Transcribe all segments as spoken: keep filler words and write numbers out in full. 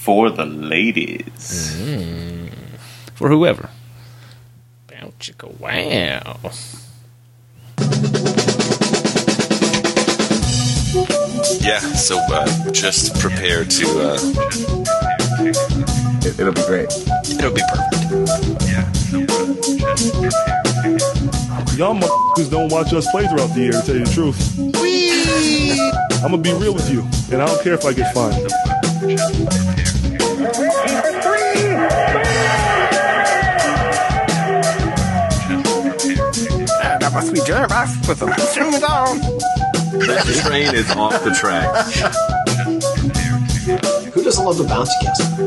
for the ladies. Mm. For whoever. Bow chicka wow. Yeah, so uh, just prepare to... Uh, it, it'll be great. It'll be perfect. Yeah, so uh, just prepare to... Y'all motherfuckers don't watch us play throughout the year, to tell you the truth. Whee! I'm gonna be real with you, and I don't care if I get fined. I got my sweet jelly rice with some string down. That train is off the track. Who doesn't love the bouncy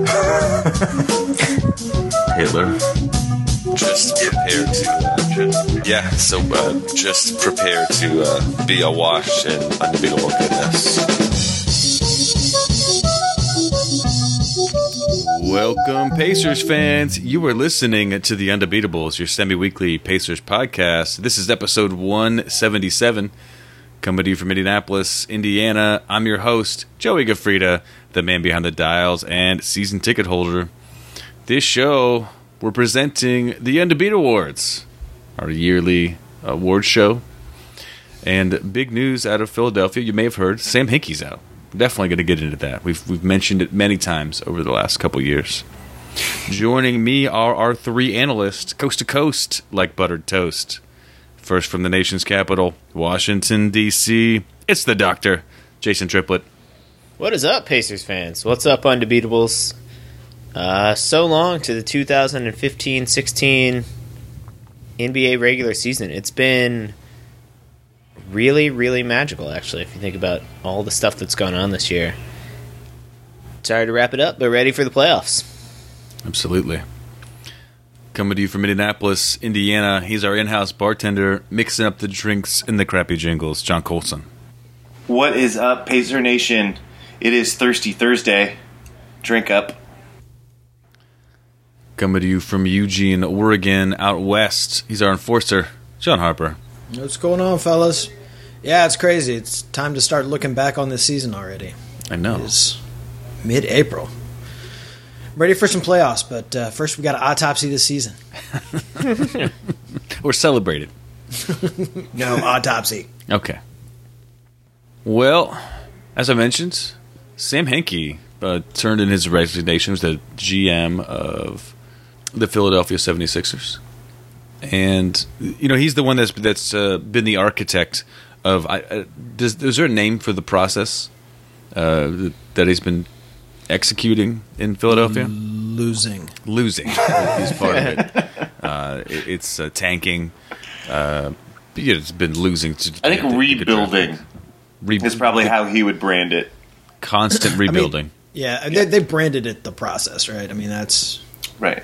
castle? Hitler. Just prepare to... Uh, yeah, so uh, just prepare to uh, be awash in unbeatable goodness. Welcome, Pacers fans. You are listening to The Undebeatables, your semi-weekly Pacers podcast. This is episode one seventy-seven, coming to you from Indianapolis, Indiana. I'm your host, Joey Gafrida, the man behind the dials and season ticket holder. This show, we're presenting the Undebeat Awards, our yearly award show. And big news out of Philadelphia, you may have heard, Sam Hinkie's out. We're definitely going to get into that. We've we've mentioned it many times over the last couple years. Joining me are our three analysts, coast to coast, like buttered toast. First from the nation's capital, Washington, D C, it's the doctor, Jason Triplett. What is up, Pacers fans? What's up, Undebeatables? Uh, so long to the two thousand fifteen sixteen N B A regular season. It's been really, really magical, actually, if you think about all the stuff that's gone on this year. Sorry to wrap it up, but ready for the playoffs. Absolutely. Coming to you from Indianapolis, Indiana, he's our in-house bartender, mixing up the drinks and the crappy jingles, John Colson. What is up, Pacer Nation? It is Thirsty Thursday. Drink up. Coming to you from Eugene, Oregon, out west, he's our enforcer, John Harper. What's going on, fellas? Yeah, it's crazy. It's time to start looking back on this season already. I know. It's mid-April. Ready for some playoffs, but uh, first we got to autopsy this season. Or celebrate it. No, autopsy. Okay. Well, as I mentioned, Sam Hinkie uh, turned in his resignation as the G M of the Philadelphia seventy-sixers. And, you know, he's the one that's that's uh, been the architect of... I, uh, does, is there a name for the process uh, that he's been executing in Philadelphia? Losing. Losing is part of it. Uh, it it's uh, tanking. Uh, yeah, it's been losing. To, I think to, to rebuilding Re- is probably how he would brand it. Constant rebuilding. I mean, yeah, yeah. They, they branded it the process, right? I mean, that's... Right.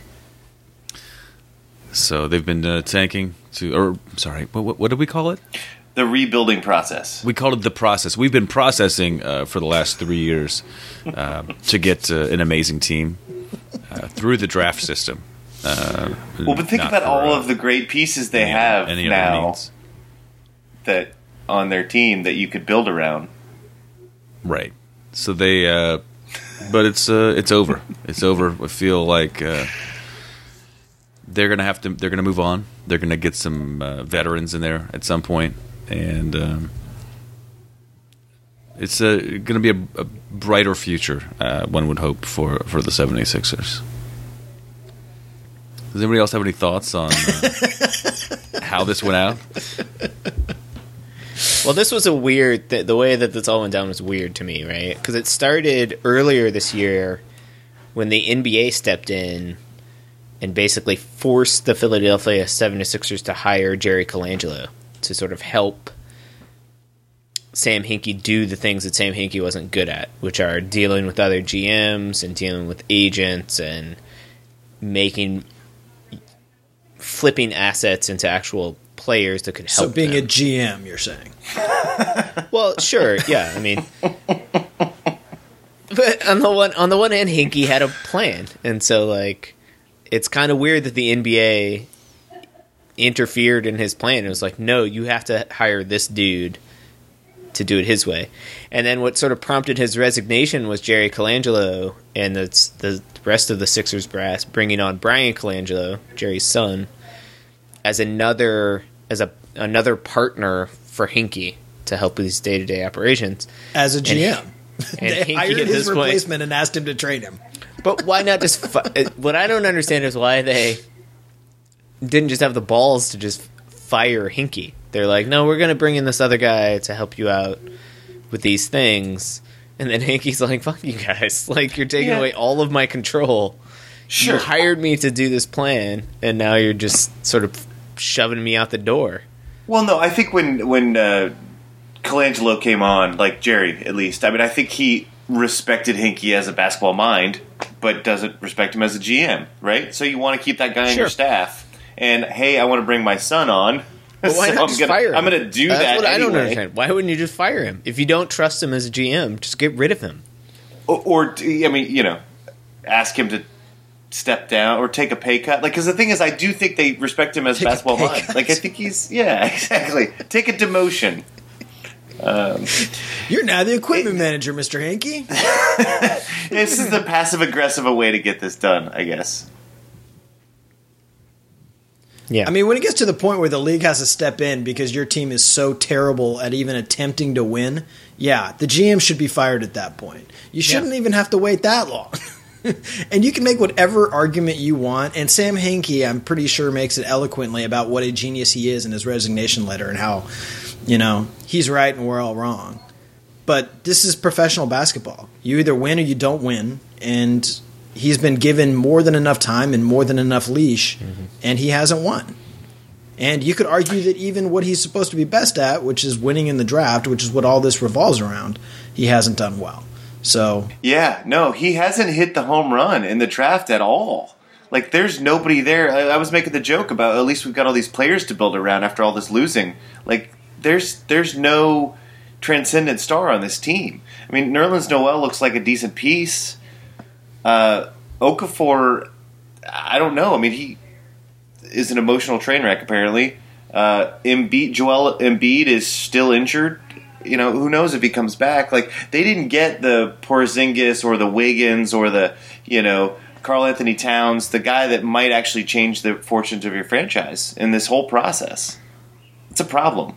So they've been uh, tanking to... Or, sorry, what, what, what did we call it? The rebuilding process. We called it the process. We've been processing uh, for the last three years uh, to get uh, an amazing team uh, through the draft system. Uh, well, but think about for, all uh, of the great pieces they any have other, any now means. that on their team that you could build around. Right. So they... Uh, but it's uh, it's over. It's over. I feel like... Uh, They're gonna have to. They're gonna move on. They're gonna get some uh, veterans in there at some point, and um, it's uh, gonna be a, a brighter future. Uh, one would hope for for the seventy-sixers. Does anybody else have any thoughts on uh, how this went out? Well, this was a weird... Th- the way that this all went down was weird to me, right? Because it started earlier this year when the N B A stepped in and basically forced the Philadelphia seventy-sixers to hire Jerry Colangelo to sort of help Sam Hinkie do the things that Sam Hinkie wasn't good at, which are dealing with other G Ms and dealing with agents and making... flipping assets into actual players that could help So being them. a G M, you're saying? Well, sure, yeah. I mean, but on the one on the one hand, Hinkie had a plan, and so like, it's kind of weird that the N B A interfered in his plan. It was like, no, you have to hire this dude to do it his way. And then what sort of prompted his resignation was Jerry Colangelo and the, the rest of the Sixers brass bringing on Brian Colangelo, Jerry's son, as another as a another partner for Hinkie to help with his day-to-day operations. As a G M. And, they and Hinkie hired at his this replacement point, and asked him to trade him. but why not just... Fi- what I don't understand is why they didn't just have the balls to just fire Hinkie. They're like, no, we're going to bring in this other guy to help you out with these things. And then Hinkie's like, fuck you guys. Like, you're taking Yeah. away all of my control. Sure. You hired me to do this plan, and now you're just sort of shoving me out the door. Well, no, I think when when uh, Colangelo came on, like Jerry at least, I mean, I think he respected Hinkie as a basketball mind, but doesn't respect him as a G M, right? So you want to keep that guy on Sure. your staff. And, hey, I want to bring my son on. But why so not I'm just gonna, fire him? I'm going to do That's that what I don't anyway. understand. Why wouldn't you just fire him? If you don't trust him as a G M, just get rid of him. Or, or, I mean, you know, ask him to step down or take a pay cut. Like, because the thing is, I do think they respect him as Take a basketball pay mind. cut. Like, I think he's, yeah, exactly. Take a demotion. Um, You're now the equipment manager, Mister Hinkie. this is the passive aggressive way to get this done, I guess. Yeah. I mean, when it gets to the point where the league has to step in because your team is so terrible at even attempting to win, yeah, the G M should be fired at that point. You shouldn't even have to wait that long. And you can make whatever argument you want. And Sam Hinkie, I'm pretty sure, makes it eloquently about what a genius he is in his resignation letter and how, you know, he's right and we're all wrong. But this is professional basketball. You either win or you don't win. And he's been given more than enough time and more than enough leash, mm-hmm. and he hasn't won. And you could argue that even what he's supposed to be best at, which is winning in the draft, which is what all this revolves around, he hasn't done well. So yeah, no, he hasn't hit the home run in the draft at all. Like, there's nobody there. I, I was making the joke about at least we've got all these players to build around after all this losing. Like, there's there's no transcendent star on this team. I mean, Nerlens Noel looks like a decent piece. Uh, Okafor, I don't know. I mean, he is an emotional train wreck, apparently. Uh, Embiid, Joel Embiid is still injured. You know, who knows if he comes back. Like, they didn't get the Porzingis or the Wiggins or the, you know, Karl Anthony Towns, the guy that might actually change the fortunes of your franchise in this whole process. It's a problem.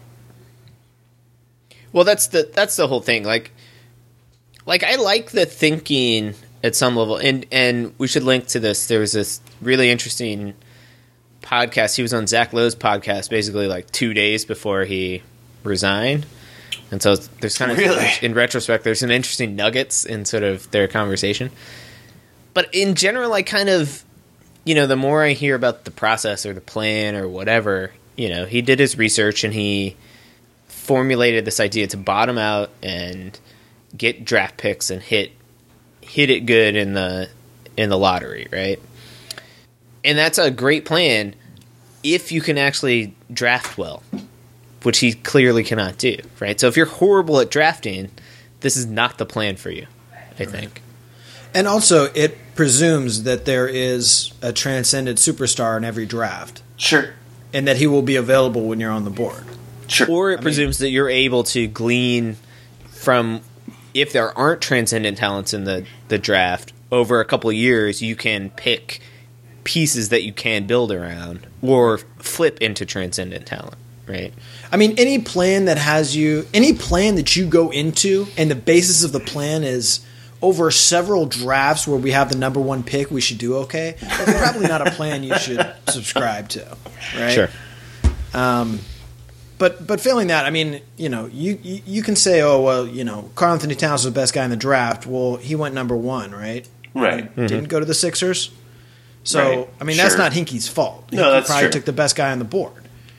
Well, that's the that's the whole thing. Like, like I like the thinking at some level, and and we should link to this. There was this really interesting podcast. He was on Zach Lowe's podcast, basically like two days before he resigned, and so there's kind of really? in retrospect, there's some interesting nuggets in sort of their conversation. But in general, I kind of, you know, the more I hear about the process or the plan or whatever, you know, he did his research and he formulated this idea to bottom out and get draft picks and hit hit it good in the in the lottery, right? And that's a great plan if you can actually draft well, which he clearly cannot do, right? So if you're horrible at drafting, this is not the plan for you, I think. And also, it presumes that there is a transcendent superstar in every draft. Sure. And that he will be available when you're on the board. Sure. Or it I presumes mean, that you're able to glean from, if there aren't transcendent talents in the, the draft, over a couple of years, you can pick pieces that you can build around or flip into transcendent talent, right? I mean, any plan that has you, any plan that you go into, and the basis of the plan is over several drafts where we have the number one pick, we should do okay. That's probably not a plan you should subscribe to, right? Sure. Um, but but failing that, I mean, you know, you, you you can say, oh well, you know, Karl Anthony Towns was the best guy in the draft. Well, he went number one, right? Right. Mm-hmm. Didn't go to the Sixers. So Right. I mean, that's Sure. not Hinkie's fault. No, Hinkie that's probably true. took the best guy on the board.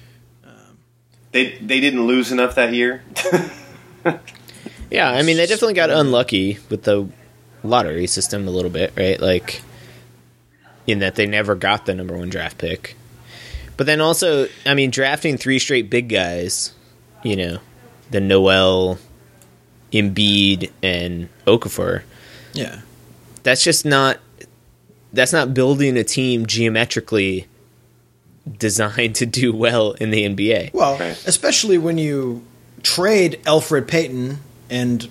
They they didn't lose enough that year. Yeah, I mean, they definitely got unlucky with the lottery system a little bit, right? Like, in that they never got the number one draft pick. But then also, I mean, drafting three straight big guys, you know, the Noel, Embiid, and Okafor, Yeah. that's just not, that's not building a team geometrically designed to do well in the N B A. Well, Right. especially when you trade Elfrid Payton and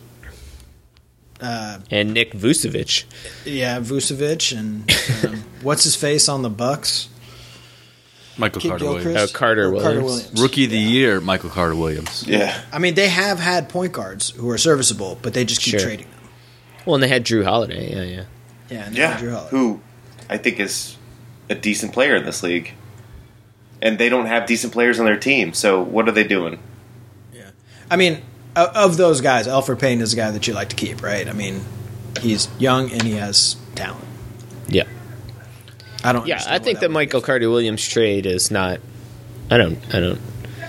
uh, and Nick Vucevic. Yeah, Vucevic and um, what's his face on the Bucks? Michael Kid Carter Gilchrist? Williams. Oh, Carter Or Williams. Carter Williams. Rookie of the Yeah. year, Michael Carter Williams. Yeah. I mean, they have had point guards who are serviceable, but they just keep Sure. trading them. Well, and they had Drew Holiday. Yeah, yeah. Yeah, and they Yeah. had Drew Holiday. Who I think is a decent player in this league. And they don't have decent players on their team, so what are they doing? I mean, o- of those guys, Elfrid Payton is a guy that you like to keep, right? I mean, he's young and he has talent. Yeah. I don't. Yeah, understand I why think that the would Michael Carter Williams trade is not. I don't. I don't.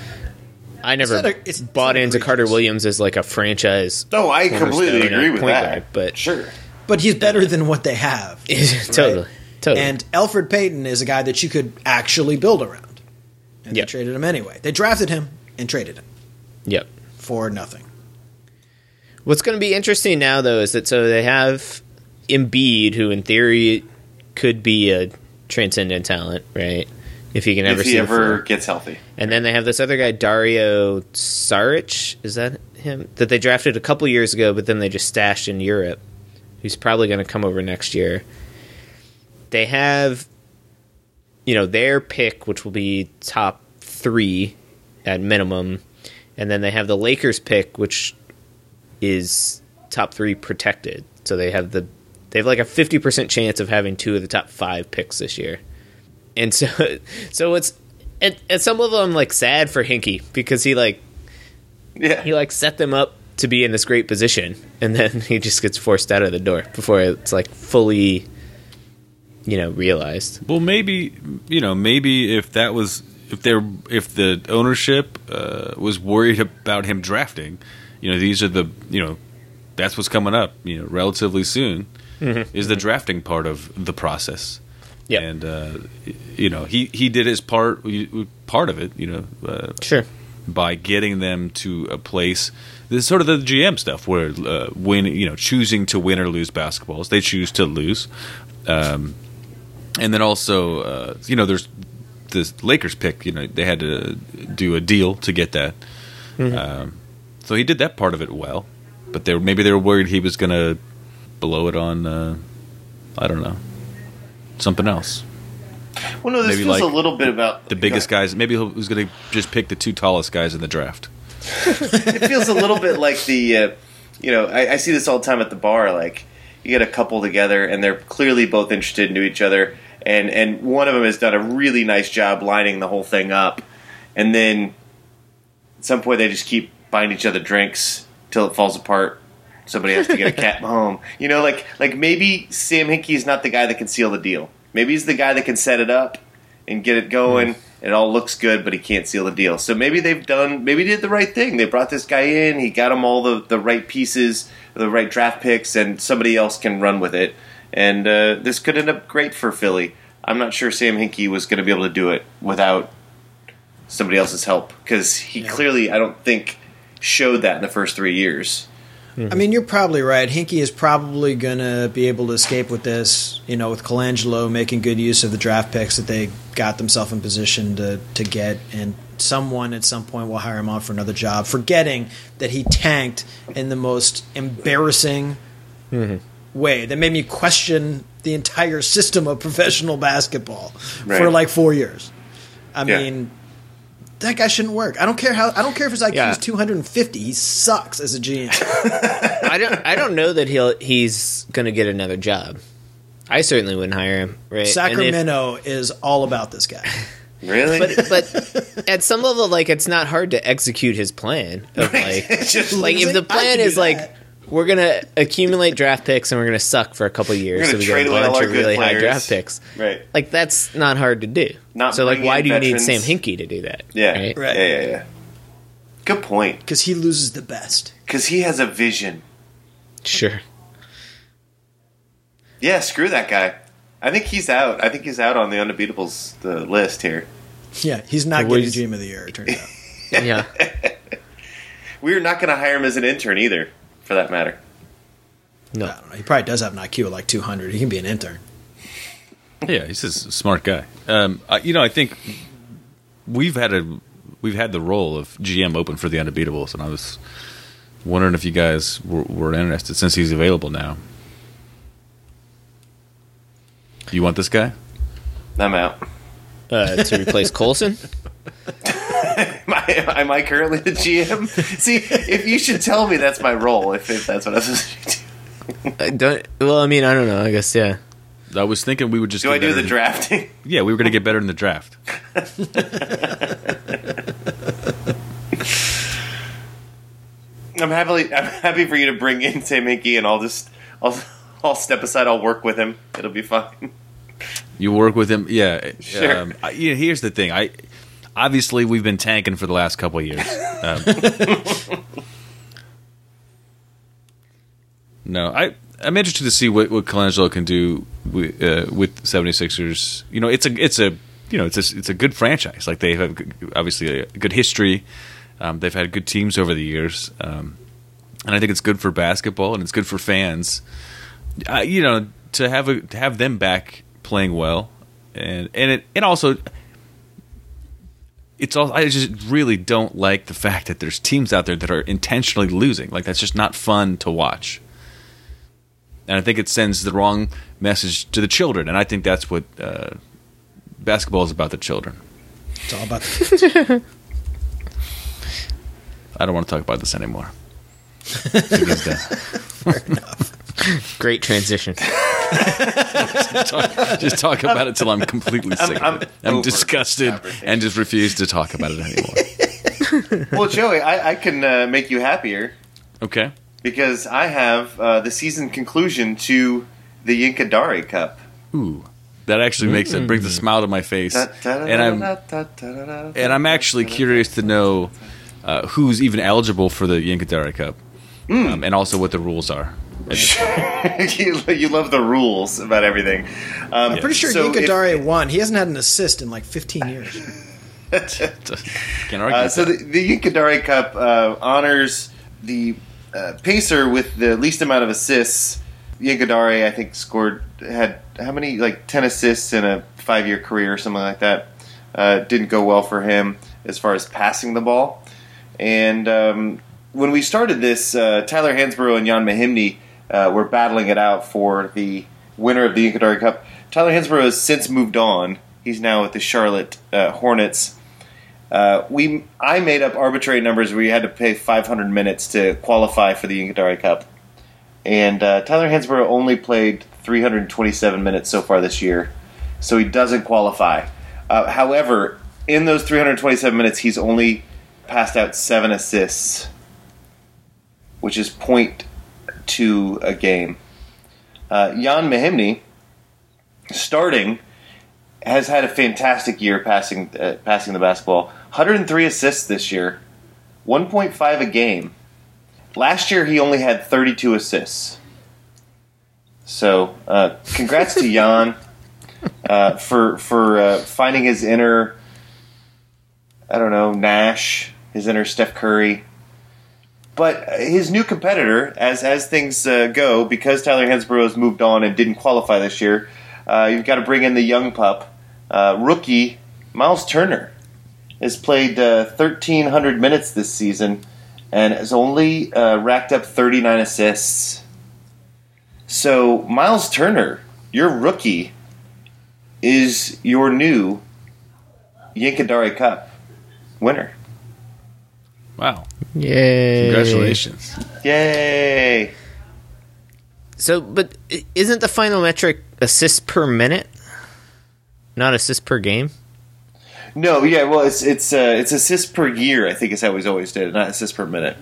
I never not a- it's- bought it's not into Carter egregious. Williams as like a franchise. No, I cornerstone completely at agree with point that. guard, but Sure. be. But he's better than what they have. totally, totally. And Elfrid Payton is a guy that you could actually build around. And Yep. they traded him anyway. They drafted him and traded him yep. for nothing. What's going to be interesting now, though, is that so they have Embiid, who in theory could be a transcendent talent, right? If he can ever If see he the ever floor. gets healthy. And then they have this other guy, Dario Saric. Is that him? That they drafted a couple years ago, but then they just stashed in Europe. Who's probably going to come over next year. They have, you know, their pick, which will be top three at minimum. And then they have the Lakers pick, which is top three protected. So they have the they have like a fifty percent chance of having two of the top five picks this year. And so so it's at, at some level I'm like sad for Hinkie because he like Yeah. he like set them up to be in this great position and then he just gets forced out of the door before it's like fully you know realized. Well, maybe you know, maybe if that was if they're if the ownership uh, was worried about him drafting, you know, these are the you know, that's what's coming up, you know, relatively soon, Mm-hmm. is the drafting part of the process. Yeah. And uh, you know, he he did his part part of it, you know, uh, Sure. by getting them to a place. This is sort of the G M stuff where uh, win, you know, choosing to win or lose basketballs. They choose to lose, um, and then also, uh, you know, there's this Lakers pick. You know, they had to do a deal to get that. Mm-hmm. Um, so he did that part of it well, but they were, maybe they were worried he was going to blow it on. Uh, I don't know, something else. Well, no, this Maybe feels like a little bit about The biggest guys. Maybe he was going to just pick the two tallest guys in the draft. It feels a little bit like the, uh, you know, I, I see this all the time at the bar. Like, you get a couple together, and they're clearly both interested into each other, and, and one of them has done a really nice job lining the whole thing up, and then at some point they just keep buying each other drinks till it falls apart. Somebody has to get a cab home. You know, like like maybe Sam Hinkie is not the guy that can seal the deal. Maybe he's the guy that can set it up and get it going. Mm. It all looks good, but he can't seal the deal. So maybe they've done, maybe they did the right thing. They brought this guy in. He got him all the, the right pieces, the right draft picks, and somebody else can run with it. And uh, this could end up great for Philly. I'm not sure Sam Hinkie was going to be able to do it without somebody else's help because he yeah. clearly, I don't think, showed that in the first three years. I mean, you're probably right. Hinkie is probably going to be able to escape with this, you know, with Colangelo making good use of the draft picks that they got themselves in position to, to get, and someone at some point will hire him on for another job, forgetting that he tanked in the most embarrassing mm-hmm. way that made me question the entire system of professional basketball right. for like four years. I yeah. mean... That guy shouldn't work. I don't care how. I don't care if his I Q yeah. is two hundred fifty. He sucks as a G M. I don't. I don't know that he'll. He's going to get another job. I certainly wouldn't hire him. Right? Sacramento if, is all about this guy. Really? But, but at some level, like it's not hard to execute his plan. Of like, like if the plan is like we're going to accumulate draft picks and we're going to suck for a couple of years, so we get a bunch of really high draft picks. Right. Like that's not hard to do. Not so like, why do you veterans. need Sam Hinkie to do that? Yeah. Right. right. Yeah. Yeah. Yeah. Good point. Because he loses the best. Because he has a vision. Sure. Yeah. Screw that guy. I think he's out. I think he's out on the unbeatables the list here. Yeah, he's not What getting is- G M of the year. It turns out. Yeah. We're not going to hire him as an intern either, for that matter. No. I don't know. He probably does have an I Q of like two hundred. He can be an intern. Yeah, he's just a smart guy. Um, I, you know, I think we've had a we've had the role of G M open for the Undebeatables, and I was wondering if you guys were, were interested since he's available now. You want this guy? I'm out. Uh, to replace Coulson? am, I, am I currently the G M? See, if you should tell me that's my role, if, if that's what I was supposed to do. I don't. Well, I mean, I don't know. I guess yeah. I was thinking we would just do get I do the in, drafting? Yeah, we were going to get better in the draft. I'm happily I'm happy for you to bring in Tim Hinkie, and I'll just I'll I'll step aside. I'll work with him. It'll be fine. You work with him, yeah. Sure. Um, I, yeah. Here's the thing. I obviously we've been tanking for the last couple of years. Um, no, I I'm interested to see what, what Colangelo can do with, uh, with seventy-sixers. You know, it's a it's a you know it's a, it's a good franchise. Like they have obviously a good history. Um, they've had good teams over the years, um, and I think it's good for basketball and it's good for fans. Uh, you know, to have a to have them back playing well, and and it and also it's all. I just really don't like the fact that there's teams out there that are intentionally losing. Like that's just not fun to watch, and I think it sends the wrong message to the children. And I think that's what uh, basketball is about—the children. It's all about the kids. I don't want to talk about this anymore. Fair enough. Great transition. just, talk, just talk about it till I'm completely sick I'm, of it. I'm I'm disgusted and just refuse to talk about it anymore. Well, Joey, I, I can uh, make you happier. Okay. Because I have uh, the season conclusion to the Yinkadari Cup. Ooh. That actually makes it brings a smile to my face. And I'm and I'm actually curious to know Uh, who's even eligible for the Yinkadari Cup, mm. um, and also what the rules are. you, you love the rules about everything. Um, I'm pretty sure so Yinkadari won. He hasn't had an assist in like fifteen years. Can't argue uh, so the, the Yinkadari Cup uh, honors the uh, pacer with the least amount of assists. Yinkadari, I think, scored had how many like ten assists in a five-year career or something like that. Uh, didn't go well for him as far as passing the ball. And um, when we started this, uh, Tyler Hansbrough and Jan Mahimny uh, were battling it out for the winner of the Yinkadari Cup. Tyler Hansbrough has since moved on. He's now with the Charlotte uh, Hornets. Uh, we I made up arbitrary numbers where you had to pay five hundred minutes to qualify for the Yinkadari Cup. And uh, Tyler Hansbrough only played three hundred twenty-seven minutes so far this year, so he doesn't qualify. Uh, however, in those three hundred twenty-seven minutes, he's only passed out seven assists, which is point two a game. Uh, Jan Mahimny, starting, has had a fantastic year passing uh, passing the basketball. one hundred three assists this year, one point five a game. Last year, he only had thirty-two assists. So, uh, congrats to Jan uh, for for uh, finding his inner, I don't know, Nash. His inner Steph Curry. But his new competitor, as as things uh, go, because Tyler Hansbrough has moved on and didn't qualify this year, uh, you've got to bring in the young pup. Uh, rookie Miles Turner has played uh, thirteen hundred minutes this season and has only uh, racked up thirty-nine assists. So Miles Turner, your rookie, is your new Yinkadari Cup winner. Wow. Yay. Congratulations. Yay. So, but isn't the final metric assists per minute? Not assists per game? No, yeah, well, it's it's uh, it's assists per year, I think is how he's always did it, not assists per minute.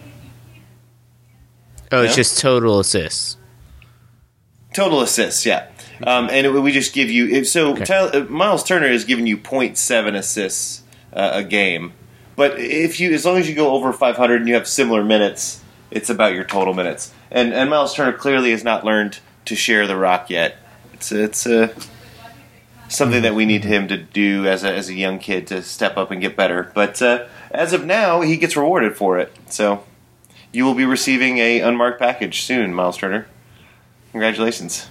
Oh, it's Yeah. just total assists. Total assists, yeah. Um, and it, we just give you... if- So Okay. Tyler, uh, Miles Turner is giving you point seven assists uh, a game. But if you, as long as you go over five hundred and you have similar minutes, it's about your total minutes. And and Miles Turner clearly has not learned to share the rock yet. It's it's uh, something that we need him to do as a as a young kid to step up and get better. But uh, as of now, he gets rewarded for it. So you will be receiving a unmarked package soon, Miles Turner. Congratulations.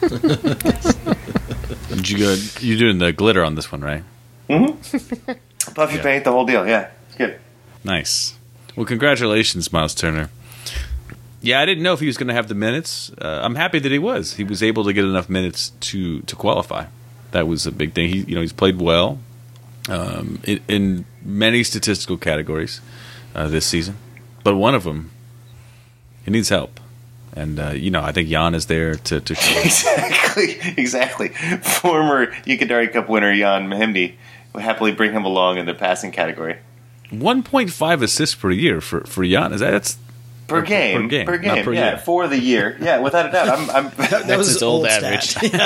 Did you go? You're doing the glitter on this one, right? Mm-hmm. Puffy Yeah. paint, the whole deal. Yeah, it's good. Nice. Well, congratulations, Miles Turner. Yeah, I didn't know if he was going to have the minutes. Uh, I'm happy that he was. He was able to get enough minutes to, to qualify. That was a big thing. He, you know, he's played well um, in, in many statistical categories uh, this season, but one of them, he needs help. And uh, you know, I think Jan is there to. to exactly, exactly. Former Yukadari Cup winner Jan Mahimdi would happily bring him along in the passing category. one point five assists per year for for Jan. Is that that's Per game, per game, per not game, per yeah, year. for the year, yeah, without a doubt. I'm, I'm That, that was his his old old average. stat.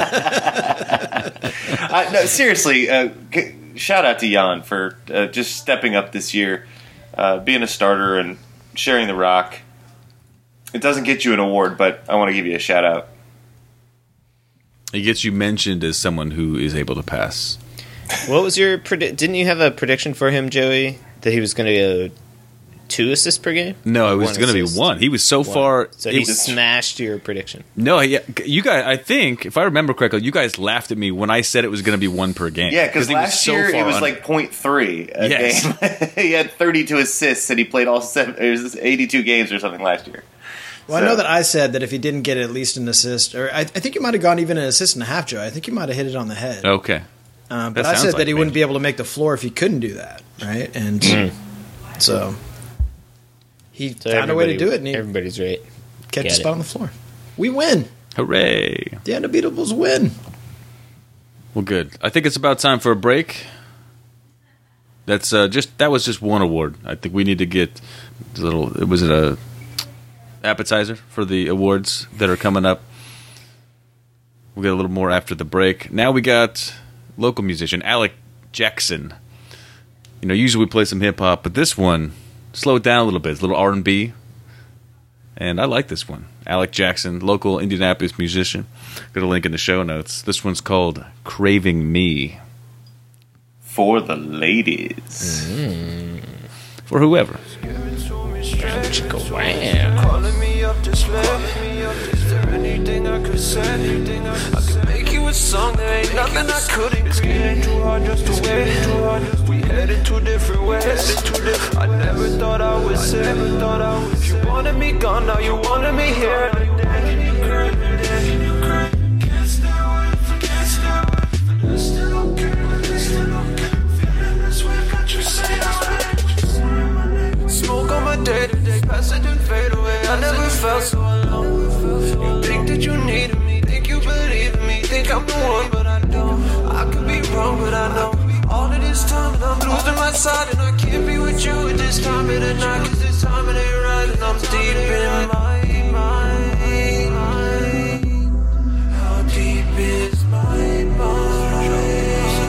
I, no, seriously, uh, g- shout out to Jan for uh, just stepping up this year, uh, being a starter and sharing the rock. It doesn't get you an award, but I want to give you a shout out. It gets you mentioned as someone who is able to pass. What was your predi- Didn't you have a prediction for him, Joey, that he was going to go two assists per game? No, it was One going to be assist? one. He was so One. far. So it he was- smashed your prediction. no, yeah, you guys. I think if I remember correctly, you guys laughed at me when I said it was going to be one per game. Yeah, because he was last so year far it was under. like point three a Yes. game. He had thirty-two assists and he played all seven, it was eighty-two games or something last year. Well, So- I know that I said that if he didn't get at least an assist, or I, I think you might have gone even an assist and a half, Joe. I think you might have hit it on the head. Okay. Uh, but That I sounds said like that he me. wouldn't be able to make the floor if he couldn't do that, right? And so he So found a way to everybody- do it, and he Everybody's right. kept get his it. spot on the floor. We win. Hooray! The Unbeatables win. Well, good. I think it's about time for a break. That's uh, just that was just one award. I think we need to get a little. Was it a appetizer for the awards that are coming up? We'll get a little more after the break. Now we got local musician Alec Jackson. You know, usually we play some hip hop, but this one slowed down a little bit. It's a little R and B, and I like this one. Alec Jackson, local Indianapolis musician. Got a link in the show notes. This one's called "Craving Me." For the ladies. For whoever. Calling me up to slay. Is there anything I could say? I could make you a song. There ain't nothing I couldn't create. Too hard just to wait. We headed two different ways. I never thought I would say. If you wanted me gone, now you wanted me here. Can't stay away, can't stay away. Let's still okay, let's still okay. Feeling this way, got you say smoke on my day-to-day, pass it and fade away. I never felt so alone. You think that you needed me, think you believe in me, think I'm the one, but I don't. I could be wrong, but I know all of this time and I'm losing my side, and I can't be with you at this time of the night, cause this time it ain't right, and I'm deep in my mind. How deep is my mind?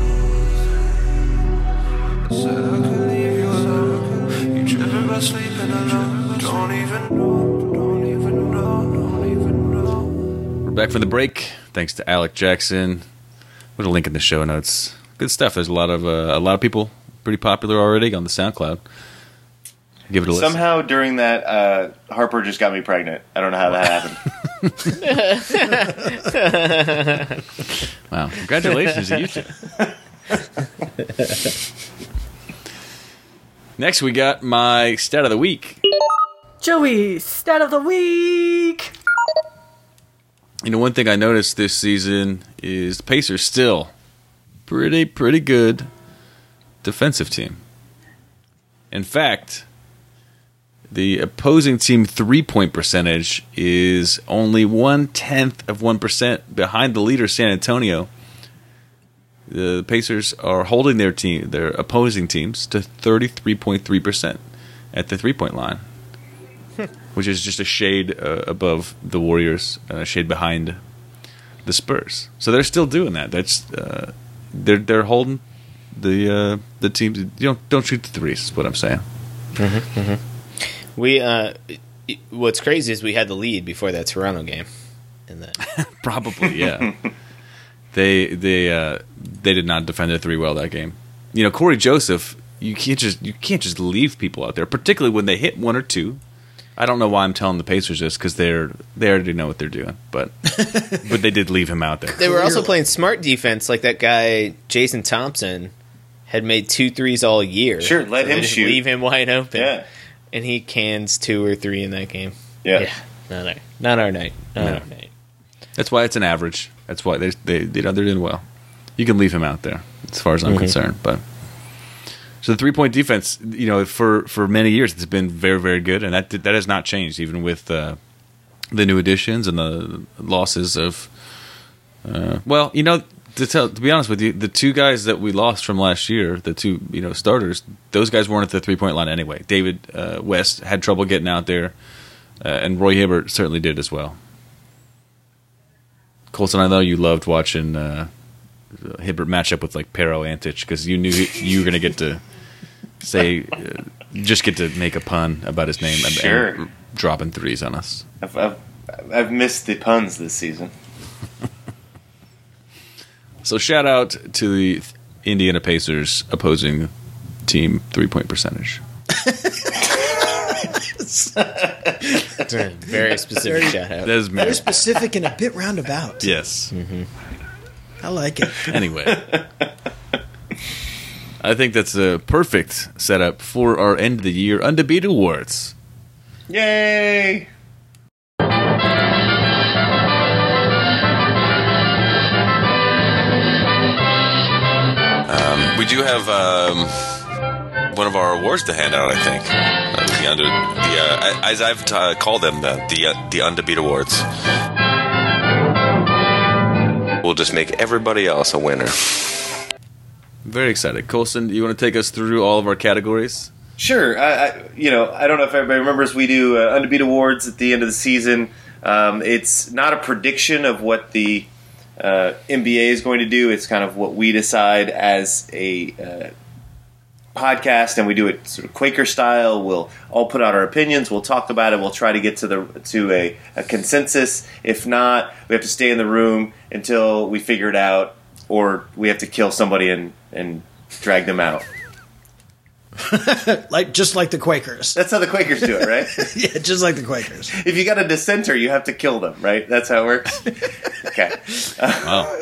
Said I could leave you alone. You tripping by sleeping alone. Don't even know, don't even know, don't even know. We're back from the break. Thanks to Alec Jackson. Put a link in the show notes. Good stuff. There's a lot of uh, a lot of people pretty popular already on the SoundCloud. Give it a listen. Somehow during that, uh, Harper just got me pregnant. I don't know how that happened. Wow. Congratulations to you two. Next, we got my stat of the week. Joey, stat of the week. You know, one thing I noticed this season is the Pacers still pretty, pretty good defensive team. In fact, the opposing team three-point percentage is only one-tenth of one percent behind the leader, San Antonio. The Pacers are holding their team, their opposing teams, to thirty-three point three percent at the three-point line, which is just a shade uh, above the Warriors and a shade behind the Spurs. So they're still doing that. That's uh, they're they're holding the uh, the teams. You don't don't shoot the threes. Is what I'm saying. Mm-hmm, mm-hmm. We uh, what's crazy is we had the lead before that Toronto game, and then Probably, yeah. they they uh, they did not defend the three well that game. You know, Corey Joseph. You can't just you can't just leave people out there, particularly when they hit one or two. I don't know why I'm telling the Pacers this because they're they already know what they're doing, but but they did leave him out there. they were also playing smart defense, like that guy Jason Thompson had made two threes all year. Sure, let so him they just shoot. Leave him wide open. Yeah. And he cans two or three in that game. Yeah. Yeah. Not our, not our night. Not No. our night. That's why it's an average. That's why they they you know, they're doing well. You can leave him out there, as far as I'm Mhm. concerned. But so the three point defense, you know, for, for many years it's been very very good, and that that has not changed even with uh, the new additions and the losses of. Uh, well, you know, to tell to be honest with you, the two guys that we lost from last year, the two you know starters, those guys weren't at the three point line anyway. David uh, West had trouble getting out there, uh, and Roy Hibbert certainly did as well. Colson, I know you loved watching uh, Hibbert match up with like Pero Antic because you knew you were going to get to say, uh, just get to make a pun about his name and, Sure. and dropping threes on us. I've, I've, I've missed the puns this season. So shout out to the Indiana Pacers opposing team three point percentage. Very specific shout out. That is Very very specific and a bit roundabout. yes. I like it. Anyway, I think that's a perfect setup for our end of the year Undefeated Awards. Yay! Um, we do have um, one of our awards to hand out, I think. Uh, the under, the, uh, as I've uh, called them, the the, uh, the Undefeated Awards. We'll just make everybody else a winner. Very excited. Colson, you want to take us through all of our categories? Sure. I, I, you know, I don't know if everybody remembers, we do uh, Undefeated Awards at the end of the season. Um, it's not a prediction of what the uh, N B A is going to do. It's kind of what we decide as a uh, podcast, and we do it sort of Quaker style. We'll all put out our opinions. We'll talk about it. We'll try to get to the to a, a consensus. If not, we have to stay in the room until we figure it out, or we have to kill somebody and, and drag them out. Like just like the Quakers. That's how the Quakers do it, right? Yeah, just like the Quakers. If you got a dissenter, you have to kill them, right? That's how it works? Okay. Wow.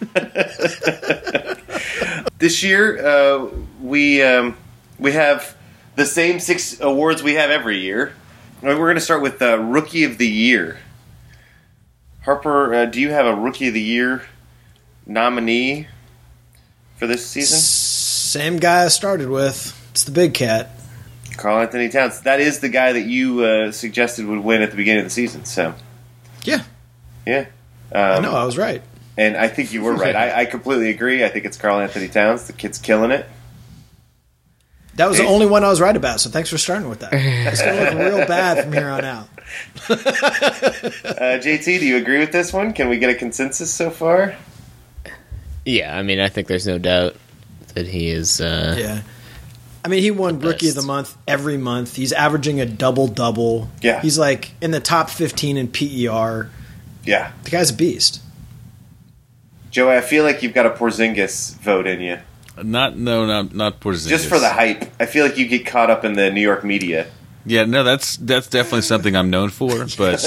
This year, uh, we um, we have the same six awards we have every year. We're going to start with uh, Rookie of the Year. Harper, uh, do you have a Rookie of the Year nominee for this season? Same guy I started with. It's the big cat. Karl Anthony Towns. That is the guy that you uh, suggested would win at the beginning of the season. So, Yeah, yeah. Um, I know. I was right. And I think you were right. I, I completely agree. I think it's Karl Anthony Towns. The kid's killing it. That was the only one I was right about, so thanks for starting with that. It's going to look real bad from here on out. Uh, J T, do you agree with this one? Can we get a consensus so far? Yeah, I mean, I think there's no doubt that he is. Uh, Yeah. I mean, he won The Rookie of best. the Month every month. He's averaging a double-double. Yeah. He's like in the top fifteen in P E R. Yeah. The guy's a beast. Joey, I feel like you've got a Porzingis vote in you. Not no, not not Porzingis. Just for the hype. I feel like you get caught up in the New York media. Yeah, no, that's that's definitely something I'm known for, but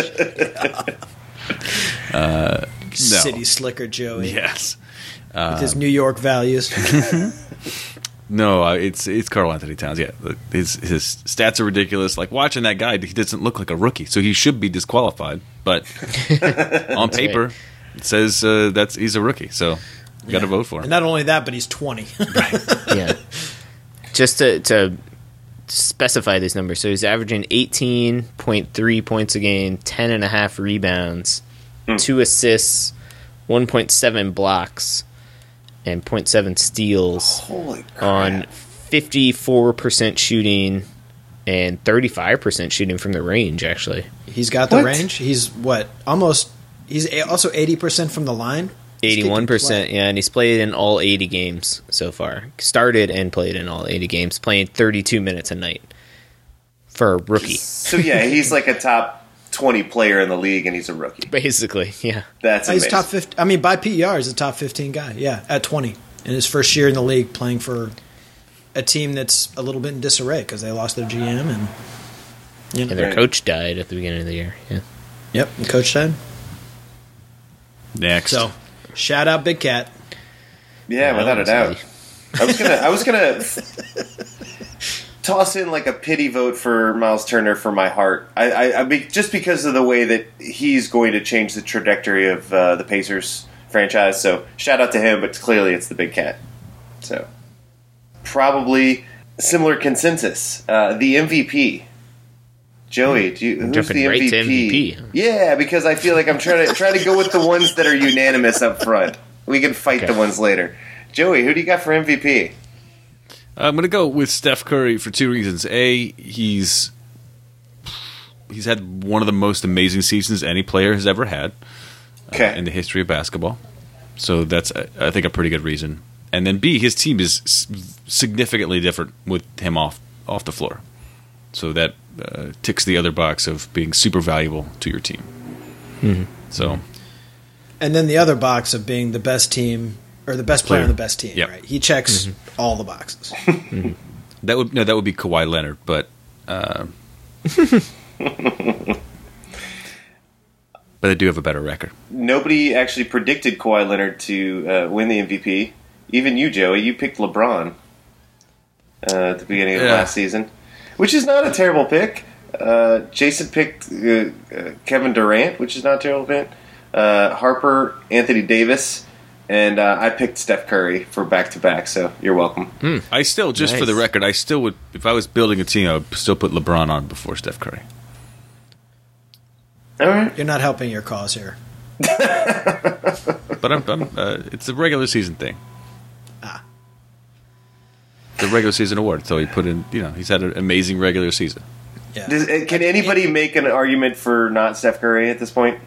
uh, no. City slicker Joey Yes. with his New York values. No, uh, it's it's Karl Anthony Towns. Yeah, his his stats are ridiculous. Like watching that guy, he doesn't look like a rookie, so he should be disqualified. But on paper, right. it says uh, that's he's a rookie, so you got to vote for And him. not only that, but he's twenty. yeah. Just to, to specify these numbers, so he's averaging eighteen point three points a game, ten and a half rebounds, two assists, one point seven blocks, and point seven steals Holy crap. on fifty-four percent shooting and thirty-five percent shooting from the range, actually. He's got the What? range. He's what? Almost. He's a- also eighty percent from the line. This kid can eighty-one percent, play. yeah, and he's played in all eighty games so far. Started and played in all eighty games, playing thirty-two minutes a night for a rookie. So, yeah, he's like a top twenty player in the league, and he's a rookie. Basically, yeah. That's He's amazing. top fifty. I mean, by P E R, he's a top fifteen guy. Yeah, at twenty in his first year in the league, playing for a team that's a little bit in disarray because they lost their G M and you know. And their Right. coach died at the beginning of the year. Yeah. Yep, the coach said. Next, So, shout out Big Cat. Yeah, Yeah, without a doubt. obviously. I was gonna. I was gonna toss in like a pity vote for Miles Turner for my heart. I, I, I be, just because of the way that he's going to change the trajectory of uh, the Pacers franchise. So shout out to him, but clearly it's the Big Cat. So probably similar consensus. Uh, the M V P. Joey, do you, who's Jumping the M V P? right to M V P. Yeah, because I feel like I'm trying to try to go with the ones that are unanimous up front. We can fight Okay. the ones later. Joey, who do you got for M V P? I'm going to go with Steph Curry for two reasons. A, he's he's had one of the most amazing seasons any player has ever had Okay. uh, in the history of basketball. So that's, uh, I think, a pretty good reason. And then B, his team is s- significantly different with him off off the floor. So that uh, ticks the other box of being super valuable to your team. Mm-hmm. So And then the other box of being the best team or the best player Player. on the best team. Yep. Right? He checks all the boxes. that would no, that would be Kawhi Leonard, but uh, but they do have a better record. Nobody actually predicted Kawhi Leonard to uh, win the M V P. Even you, Joey. You picked LeBron uh, at the beginning of Yeah. last season, which is not a terrible pick. Uh, Jason picked uh, uh, Kevin Durant, which is not a terrible pick. Uh, Harper, Anthony Davis, and uh, I picked Steph Curry for back-to-back, so you're welcome. I still, just for Nice. the record, I still would, if I was building a team, I would still put LeBron on before Steph Curry. All right. You're not helping your cause here. But I'm, I'm uh, it's a regular season thing. Ah. The regular season award. So he put in, you know, he's had an amazing regular season. Yeah. Does, uh, can anybody make an argument for not Steph Curry at this point?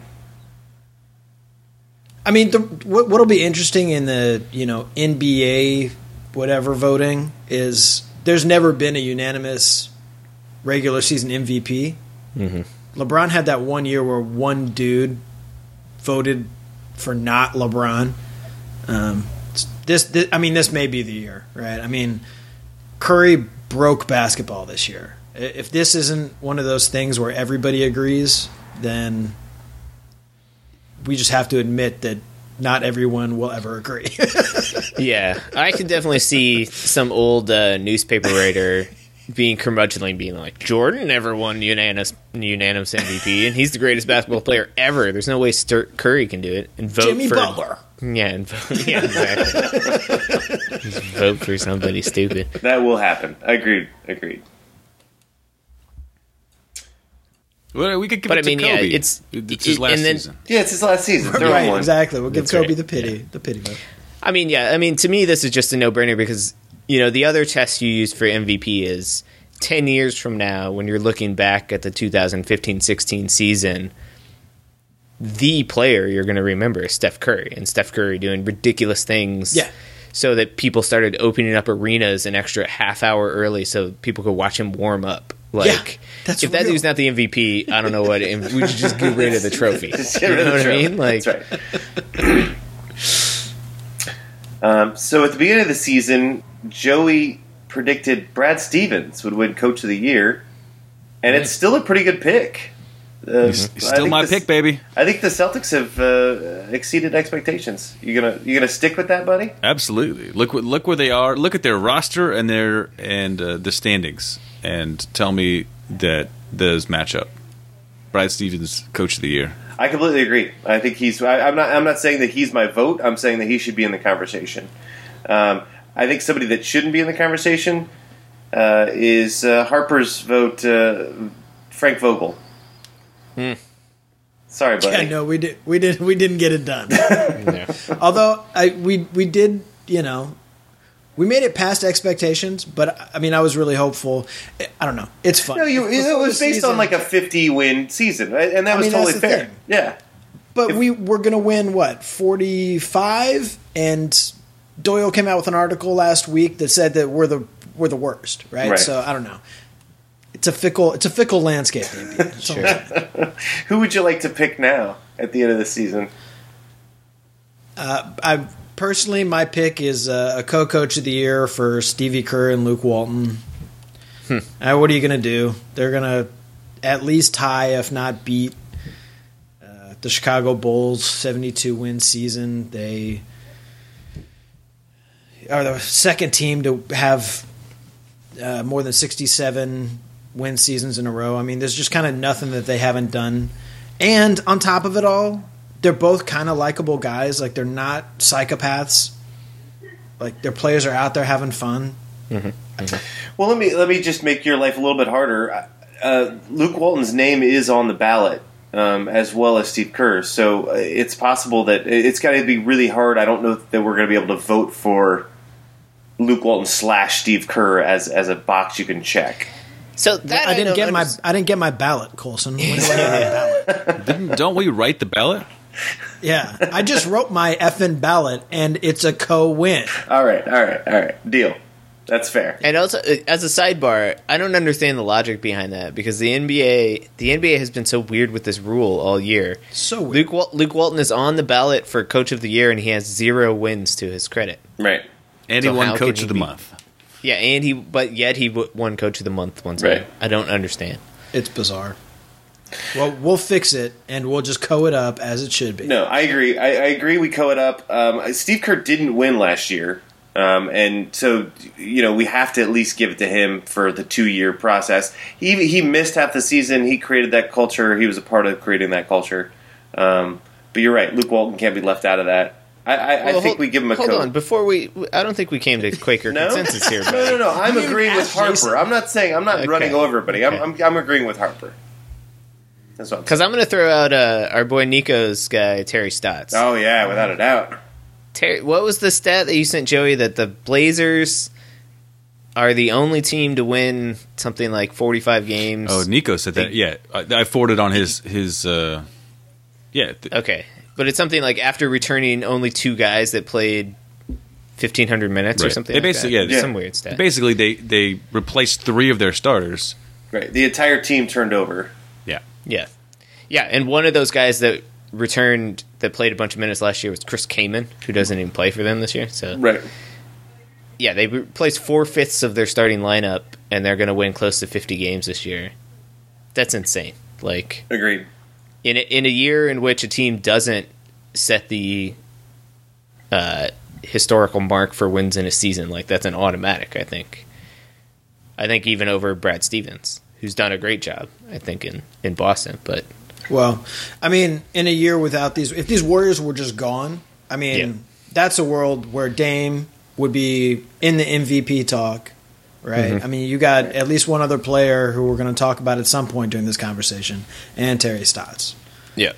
I mean, the, what what'll be interesting in the you know N B A whatever voting is there's never been a unanimous regular season M V P. Mm-hmm. LeBron had that one year where one dude voted for not LeBron. Um, this, this, I mean, this may be the year, right? I mean, Curry broke basketball this year. If this isn't one of those things where everybody agrees, then we just have to admit that not everyone will ever agree. Yeah, I can definitely see some old uh, newspaper writer being curmudgeonly, being like, Jordan never won unanimous unanimous M V P, and he's the greatest basketball player ever. There's no way Sturt Curry can do it. And vote Jimmy for Butler. Yeah, and vote, yeah, exactly. Just vote for somebody stupid. That will happen. Agreed. Agreed. Well, we could give But it I mean, to yeah, Kobe. it's- it's his it- last and then- season. Yeah, it's his last season. Throw Right, him one. exactly. We'll give That's Kobe right. the pity, Yeah. the pity vote. I mean, yeah. I mean, to me, this is just a no-brainer because, you know, the other test you use for M V P is ten years from now when you're looking back at the two thousand fifteen sixteen season, the player you're going to remember is Steph Curry, and Steph Curry doing ridiculous things. Yeah. So that people started opening up arenas an extra half hour early so people could watch him warm up. Like, Yeah, that's if that real. dude's not the M V P, I don't know what. We should just get rid of the trophy. Just You get rid know of what the I trophy. mean? Like, That's right. um, so at the beginning of the season, Joey predicted Brad Stevens would win Coach of the Year, and it's still a pretty good pick. Uh, He's I still think my the- pick, baby. I think the Celtics have uh, exceeded expectations. You gonna you gonna stick with that, buddy? Absolutely. Look what look where they are. Look at their roster and their and uh, the standings, and tell me that those match up. Brad Stevens, Coach of the Year. I completely agree. I think he's. I, I'm not. I'm not saying that he's my vote. I'm saying that he should be in the conversation. Um, I think somebody that shouldn't be in the conversation uh, is uh, Harper's vote, uh, Frank Vogel. Hmm. Sorry, buddy. Yeah, no, we did. We did. We didn't get it done. yeah. Although I we we did, you know, we made it past expectations. But I mean, I was really hopeful. I don't know. It's fun. No, you, it Before was the based season- on like a fifty win season, right? And that I was mean, totally that's the fair. thing. Yeah. But we were going to win what forty-five, and Doyle came out with an article last week that said that we're the we're the worst, right? Right. So I don't know. It's a fickle. It's a fickle landscape. The N B A. That's all I'm saying. Who would you like to pick now at the end of the season? Uh, I personally, my pick is uh, a co-coach of the year for Stevie Kerr and Luke Walton. Hmm. Uh, what are you going to do? They're going to at least tie, if not beat, uh, the Chicago Bulls' seventy-two win season. They are the second team to have uh, more than sixty-seven win seasons in a row. I mean, there's just kind of nothing that they haven't done. And on top of it all, they're both kind of likable guys. Like, they're not psychopaths. Like, their players are out there having fun. Mm-hmm. Mm-hmm. Well, let me let me just make your life a little bit harder. Uh, Luke Walton's name is on the ballot, um, as well as Steve Kerr. So uh, it's possible that it's got to be really hard. I don't know that we're going to be able to vote for Luke Walton slash Steve Kerr as as a box you can check. So that I didn't don't get my understand. I didn't get my ballot, Coulson. When do I get my ballot? Didn't, don't we write the ballot? Yeah, I just wrote my effing ballot, and it's a co-win. All right, all right, all right. Deal. That's fair. And also, uh, as a sidebar, I don't understand the logic behind that because the N B A, the N B A has been so weird with this rule all year. So weird. Luke Wal- Luke Walton is on the ballot for Coach of the Year, and he has zero wins to his credit. Right. And he So won how Coach can of he the be- Month. Yeah, and he, but yet he w- won Coach of the Month one time. Right. I don't understand. It's bizarre. Well, we'll fix it, and we'll just co it up as it should be. No, I agree. I, I agree. We co it up. Um, Steve Kerr didn't win last year, um, and so you know we have to at least give it to him for the two year process. He he missed half the season. He created that culture. He was a part of creating that culture. Um, but you're right. Luke Walton can't be left out of that. I, I, Well, I think hold, we give him a hold coat. on before we. I don't think we came to Quaker No? consensus here. No, buddy. no, no. I'm You agreeing with asked Harper. Jason. I'm not saying I'm not Okay. running over everybody. I'm, Okay. I'm I'm agreeing with Harper. That's what I'm Because I'm going to throw out uh, our boy Nico's guy Terry Stotts. Oh yeah, without a doubt. Terry, what was the stat that you sent Joey that the Blazers are the only team to win something like forty-five games? Oh, Nico said that. Yeah, I, I forwarded on his his. Uh, yeah, th- Okay, but it's something like after returning only two guys that played fifteen hundred minutes or right. something. They like basically, that. yeah, some weird stat. Basically, they they replaced three of their starters. Right. The entire team turned over. Yeah, Yeah, yeah, and one of those guys that returned that played a bunch of minutes last year was Chris Kaman, who doesn't even play for them this year. So Right. yeah, they replaced four fifths of their starting lineup, and they're going to win close to fifty games this year. That's insane. Like Agreed. in a, in a year in which a team doesn't set the uh, historical mark for wins in a season, like that's an automatic. I think. I think even over Brad Stevens, who's done a great job, I think in, in Boston. But Well, I mean, in a year without these, if these Warriors were just gone, I mean, Yeah. that's a world where Dame would be in the M V P talk, right? Mm-hmm. I mean, you got at least one other player who we're going to talk about at some point during this conversation, and Terry Stotts. yeah,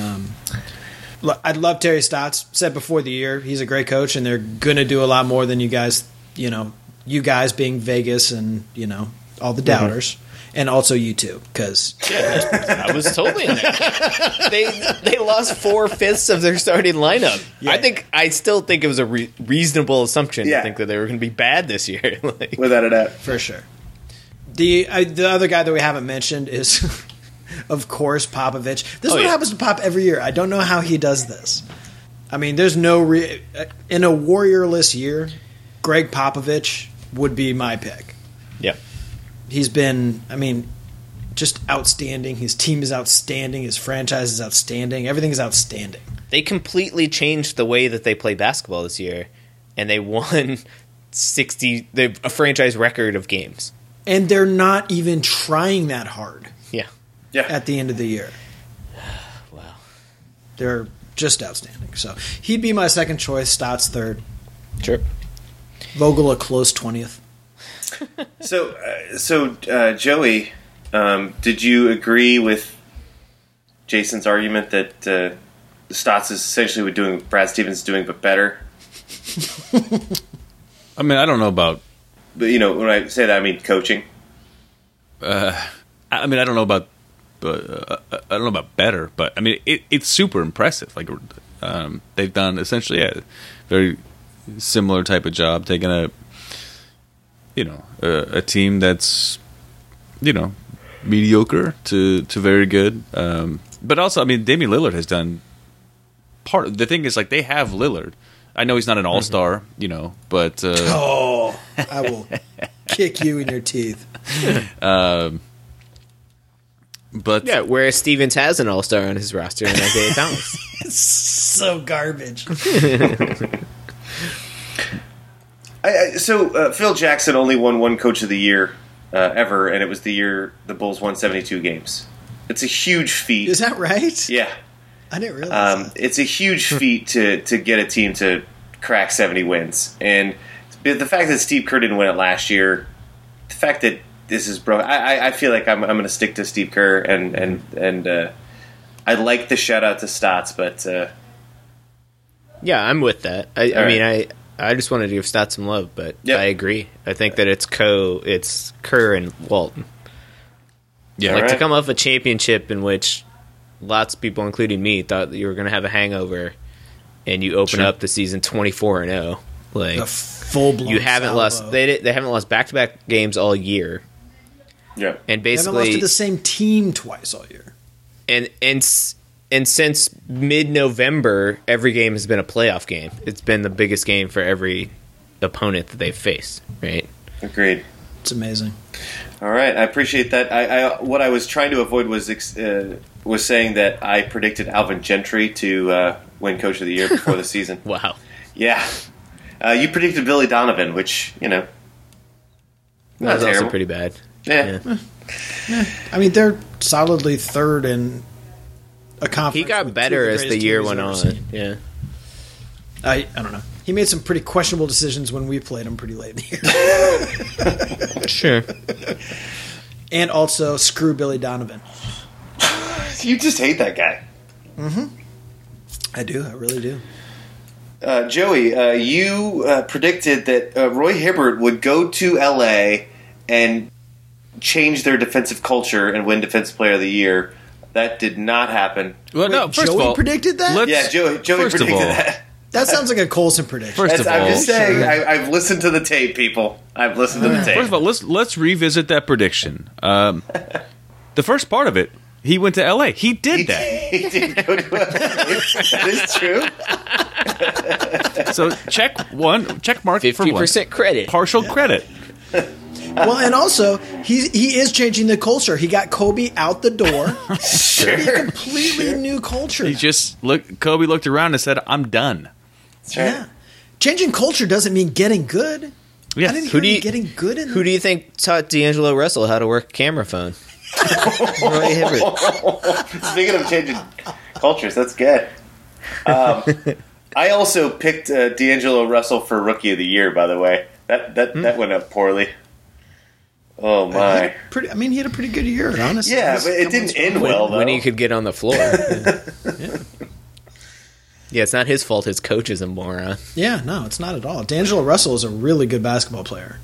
Look, I'd love Terry Stotts. Said before the year, he's a great coach, and they're going to do a lot more than you guys, you know, you guys being Vegas and, you know, all the doubters. And also you too, because I was totally in there. they they lost four fifths of their starting lineup. Yeah. I think I still think it was a re- reasonable assumption Yeah. to think that they were going to be bad this year. Like, Without a doubt. for sure. The I, the other guy that we haven't mentioned is, of course, Popovich. This is Oh, what yeah. happens to Pop every year. I don't know how he does this. I mean, there's no re- in a warriorless year, Greg Popovich would be my pick. yeah. He's been, I mean, just outstanding. His team is outstanding. His franchise is outstanding. Everything is outstanding. They completely changed the way that they play basketball this year, and they won sixty, they, a franchise record of games. And they're not even trying that hard Yeah. Yeah. at the end of the year. Wow. They're just outstanding. So he'd be my second choice. Stotts third. Sure. Vogel a close twentieth. So, uh, so uh, Joey, um, did you agree with Jason's argument that uh, Stotts is essentially what doing Brad Stevens is doing, but better? I mean, I don't know about. But you know, when I say that, I mean coaching. I I mean, I don't know about. Uh, I don't know about better, but I mean, it, it's super impressive. Like um, they've done essentially a very similar type of job, taking a you know a, a team that's you know mediocre to to very good. Um, but also, I mean, Damian Lillard has done part. Of, the thing is, like they have Lillard. I know he's not an all star, you know, but uh, Oh, I will kick you in your teeth. um, but Yeah, whereas Stevens has an all-star on his roster in Isaiah Thomas. So garbage. I, I, so uh, Phil Jackson only won one Coach of the Year uh, ever, and it was the year the Bulls won seventy-two games. It's a huge feat. Is that right? Yeah. I didn't realize Um, that. it's a huge feat to, to get a team to crack seventy wins. And the fact that Steve Kerr didn't win it last year, the fact that this is bro, I, I, I feel like I'm, I'm going to stick to Steve Kerr, and and and uh, I like the shout out to Stotts, but uh, Yeah, I'm with that. I, I All mean, right. I I just wanted to give Stott some love, but Yep. I agree. I think that it's Co, it's Kerr and Walton. Yeah, Like All to right. come off a championship in which lots of people, including me, thought that you were going to have a hangover, and you open Sure. up the season twenty-four and oh. Like A full blown. you haven't lost. They di- they haven't lost back to back games all year, yeah. and They haven't lost basically to the same team twice all year. and and s- and since mid November, every game has been a playoff game. It's been the biggest game for every opponent that they've faced. Right. Agreed. It's amazing. All right, I appreciate that. I, I what I was trying to avoid was ex- uh, was saying that I predicted Alvin Gentry to uh, win Coach of the Year before the season. Wow. Yeah, uh, you predicted Billy Donovan, which you know, That not was also terrible. pretty bad. Yeah. Yeah. I mean, they're solidly third in a conference. He got with better two of as the greatest year teams went I've on. ever seen. Yeah. I I don't know. He made some pretty questionable decisions when we played him pretty late in the year. Sure. And also, screw Billy Donovan. You just hate that guy. I do. I really do. Uh, Joey, uh, you uh, predicted that uh, Roy Hibbert would go to L A and change their defensive culture and win Defensive Player of the Year. That did not happen. Well, no, Wait, first Joey of all, predicted that? let's- Yeah, Joey, Joey first of predicted all- that. That sounds like a Colson prediction. First That's, of I'm all, just saying, Sure. I, I've listened to the tape, people. I've listened to the tape. first of all, let's let's revisit that prediction. Um, the first part of it, he went to L A. He did that. he did go to L A. That is true. So check one, check mark for Fifty one. percent credit. Partial credit. Well, and also, he he is changing the culture. He got Kobe out the door. Sure. Completely new culture. He just look. Kobe looked around and said, "I'm done." That's right. Yeah. Changing culture doesn't mean getting good. Yeah. I didn't Who hear do him you- getting good in Who do you think taught D'Angelo Russell how to work a camera phone? Roy Hibbert. Speaking of changing cultures, that's good. Um, I also picked uh, D'Angelo Russell for Rookie of the Year, by the way. That that, that went up poorly. Oh, my. Pretty, I mean, he had a pretty good year, honestly. Yeah, He's- but it didn't end well, though. When he could get on the floor. Yeah. Yeah. Yeah, it's not his fault his coach is a moron. Yeah, no, it's not at all. D'Angelo Russell is a really good basketball player.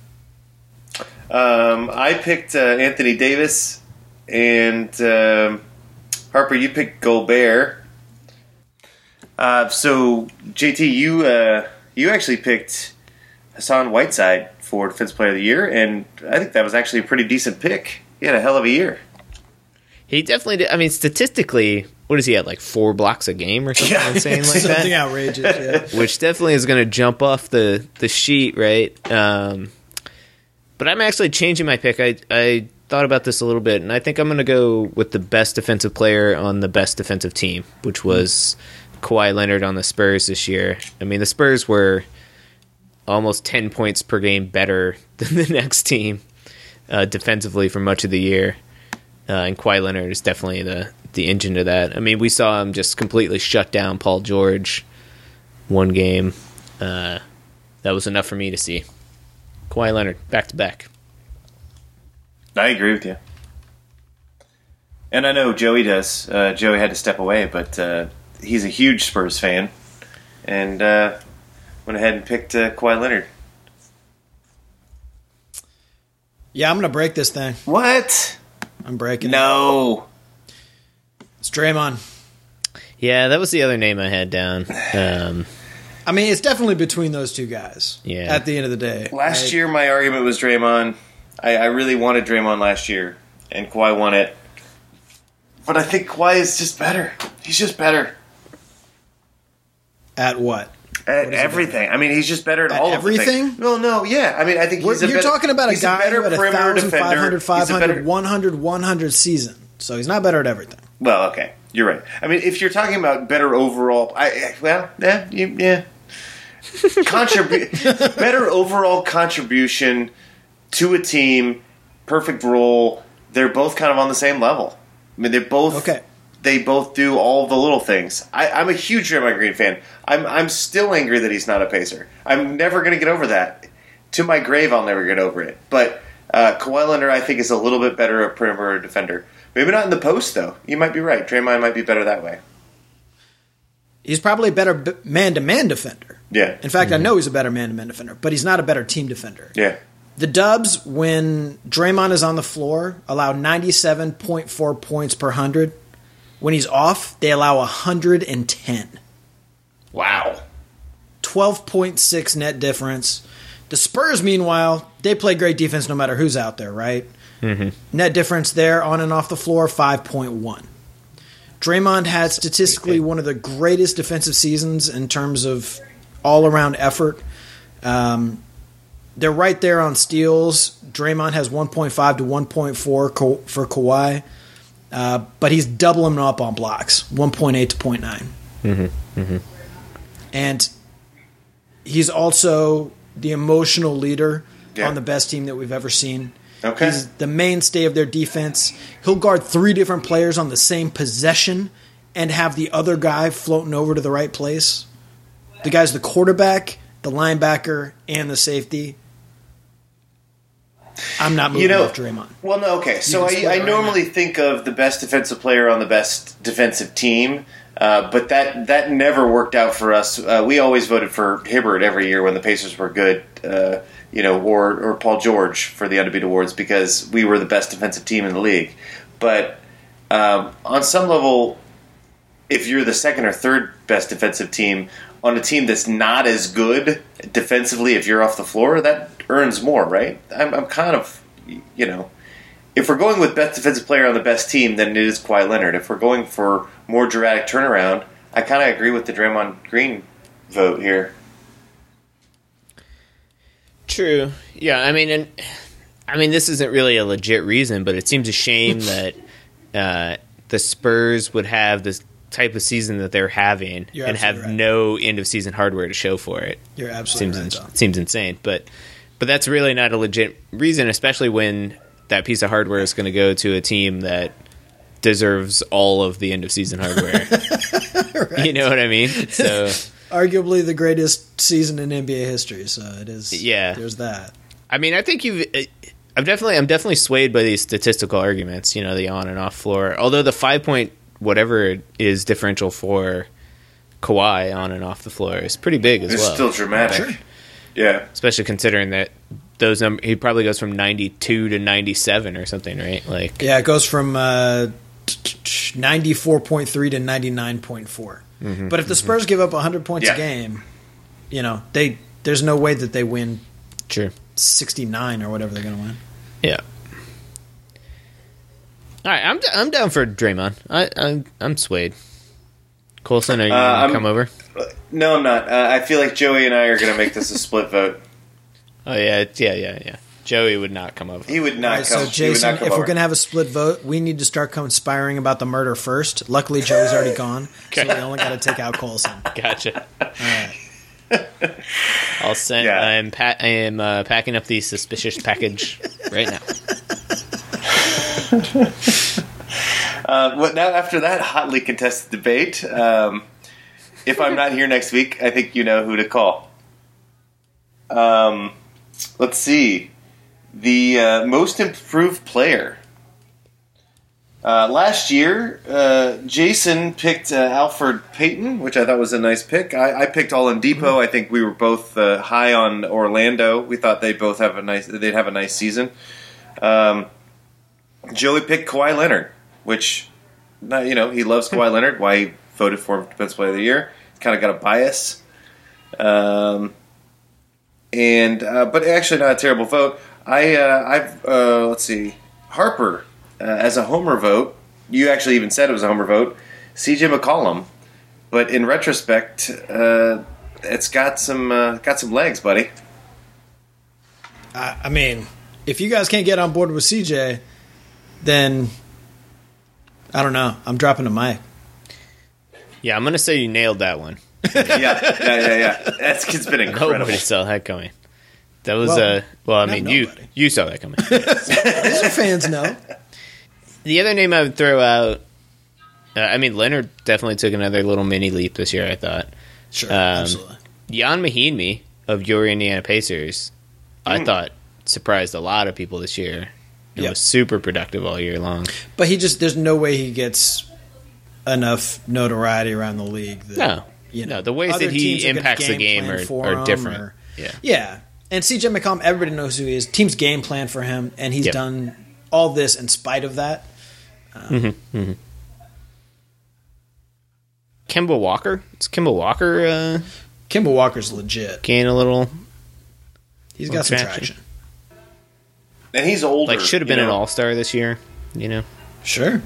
Um, I picked uh, Anthony Davis, and um, Harper, you picked Gobert. Uh, so, J T, you uh, you actually picked Hassan Whiteside for Defensive Player of the Year, and I think that was actually a pretty decent pick. He had a hell of a year. He definitely did. I mean, statistically, what is he at, like four blocks a game or something Yeah. insane like Something that? outrageous, yeah. Which definitely is going to jump off the, the sheet, right? Um, but I'm actually changing my pick. I, I thought about this a little bit, and I think I'm going to go with the best defensive player on the best defensive team, which was Kawhi Leonard on the Spurs this year. I mean, the Spurs were almost ten points per game better than the next team uh, defensively for much of the year. Uh, and Kawhi Leonard is definitely the, the engine to that. I mean, we saw him just completely shut down Paul George one game. Uh, that was enough for me to see. Kawhi Leonard, back to back. I agree with you. And I know Joey does. Uh, Joey had to step away, but uh, he's a huge Spurs fan. And uh, went ahead and picked uh, Kawhi Leonard. Yeah, I'm going to break this thing. What? I'm breaking it. No. It's Draymond. Yeah, that was the other name I had down. Um, I mean, it's definitely between those two guys. Yeah. At the end of the day. Last Like, year, my argument was Draymond. I, I really wanted Draymond last year, and Kawhi won it. But I think Kawhi is just better. He's just better At what? at everything. I mean, he's just better at, At all everything? of the things. Well, no, yeah. I mean, I think he's a You're better, talking about a he's guy a better who had a perimeter one thousand, defender. five hundred, five He's a hundred, better- one hundred, one hundred season. So he's not better at everything. Well, okay, you're right. I mean, if you're talking about better overall, I I- well, yeah, you, yeah. contribu- better overall contribution to a team, perfect role. They're both kind of on the same level. I mean, they're both Okay. They both do all the little things. I, I'm a huge Draymond Green fan. I'm I'm still angry that he's not a Pacer. I'm never going to get over that. To my grave, I'll never get over it. But uh, Kawhi Leonard, I think, is a little bit better a perimeter defender. Maybe not in the post, though. You might be right. Draymond might be better that way. He's probably a better b- man-to-man defender. Yeah. In fact, I know he's a better man-to-man defender, but he's not a better team defender. Yeah. The Dubs, when Draymond is on the floor, allow ninety-seven point four points per one hundred. When he's off, they allow one hundred ten. Wow. twelve point six net difference. The Spurs, meanwhile, they play great defense no matter who's out there, right? Mm-hmm. Net difference there on and off the floor, five point one. Draymond had statistically one of the greatest defensive seasons in terms of all-around effort. Um, they're right there on steals. Draymond has one point five to one point four Ka- for Kawhi. Uh, but he's doubling up on blocks, one point eight to zero point nine. Mm-hmm. Mm-hmm. And he's also the emotional leader Yeah. on the best team that we've ever seen. Okay. He's the mainstay of their defense. He'll guard three different players on the same possession and have the other guy floating over to the right place. The guy's the quarterback, the linebacker, and the safety. I'm not moving You know, off Draymond. Well, no, okay. So can split I, I it right normally now. think of the best defensive player on the best defensive team, uh, but that that never worked out for us. Uh, we always voted for Hibbert every year when the Pacers were good, uh, you know, or or Paul George for the Undefeated Awards because we were the best defensive team in the league. But um, on some level, if you're the second or third best defensive team on a team that's not as good defensively, if you're off the floor, that earns more, right? I'm, I'm kind of, you know, if we're going with best defensive player on the best team, then it is Kawhi Leonard. If we're going for more dramatic turnaround, I kind of agree with the Draymond Green vote here. True. Yeah, I mean, and I mean, this isn't really a legit reason, but it seems a shame that uh, the Spurs would have this type of season that they're having You're and have absolutely right. no end of season hardware to show for it. You're absolutely seems right, ins- Tom. seems insane, but but that's really not a legit reason, especially when that piece of hardware is going to go to a team that deserves all of the end of season hardware. Right. You know what I mean? So Arguably the greatest season in N B A history, so it is. Yeah. There's that. I mean, I think you've. I'm definitely, I'm definitely swayed by these statistical arguments. You know, the on and off floor. Although the five point whatever it is differential for Kawhi on and off the floor is pretty big as It's well. still dramatic. Sure. Yeah. Especially considering that those num- he probably goes from ninety-two to ninety-seven or something, right? Like, Yeah, it goes from uh, ninety-four point three to ninety-nine point four. Mm-hmm, But if the Spurs give up one hundred points Yeah. a game, you know, they there's no way that they win sure, sixty-nine or whatever they're going to win. yeah. All right, I'm d- I'm down for Draymond. I I'm, I'm swayed. Colson, are you Uh, gonna I'm- come over? No, I'm not. Uh, I feel like Joey and I are going to make this a split vote. Oh yeah, yeah, yeah, yeah. Joey would not come over. He would not All right, come. so, he would Jason, not come if over. we're going to have a split vote, we need to start conspiring about the murder first. Luckily, Joey's already gone, so we only got to take out Colson. Gotcha. All right. I'll send. Yeah. I am. Pa- I am uh, packing up the suspicious package right now. Uh, what, now, after that hotly contested debate, um, if I'm not here next week, I think you know who to call. Um, let's see. The uh, most improved player. Uh, last year, uh, Jason picked uh, Alfred Payton, which I thought was a nice pick. I, I picked Oladipo. I think we were both uh, high on Orlando. We thought they'd both have a nice. They'd have a nice season. Um, Joey picked Kawhi Leonard, which, you know, he loves Kawhi Leonard. Why he voted for him Defensive Player of the Year. He's kind of got a bias. Um, and uh, but actually not a terrible vote. I uh, I've uh, let's see Harper uh, as a homer vote. You actually even said it was a homer vote. C J McCollum, but in retrospect, uh, it's got some uh, got some legs, buddy. I, I mean, if you guys can't get on board with C J, then I don't know. I'm dropping a mic. Yeah, I'm gonna say you nailed that one. yeah, yeah, yeah, yeah. That kid's been incredible. Nobody saw that coming. That was Well, uh well, I not mean, you nobody. you saw that coming. Laser fans know. The other name I would throw out, uh, I mean, Leonard definitely took another little mini leap this year, I thought. Sure, Um, absolutely. Jan Mahinmi of your Indiana Pacers, I thought surprised a lot of people this year. And Yep. was super productive all year long. But he just, there's no way he gets enough notoriety around the league. That, No. you know, No, the ways other that he teams are gonna impacts the game plan are- for are him different. or- Yeah. Yeah. And C J McCollum, everybody knows who he is. Teams game plan for him, and he's Yep. done all this in spite of that. Kemba Walker? Is Kemba Walker uh, Kimball Walker's legit. gain a little, He's Well, got some traction. traction. And he's older. like, should have you been an know? all-star this year, you know? Sure.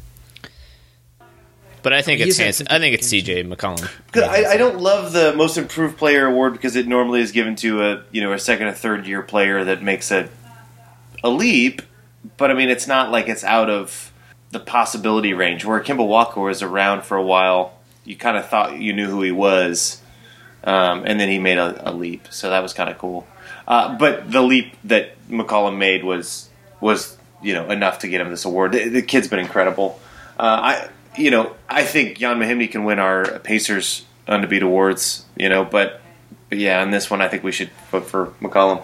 But I think He's it's had Hans- some I think good it's C J McCollum. Because I, I don't love the most improved player award because it normally is given to a you know a second or third year player that makes a a leap. But I mean, it's not like it's out of the possibility range. Where Kemba Walker was around for a while, you kind of thought you knew who he was, um, and then he made a, a leap. So that was kind of cool. Uh, but the leap that McCollum made was was you know enough to get him this award. The, the kid's been incredible. Uh, I. You know, I think Jan Mahinmi can win our Pacers Undefeated awards. You know, but, but yeah, on this one, I think we should vote for McCollum.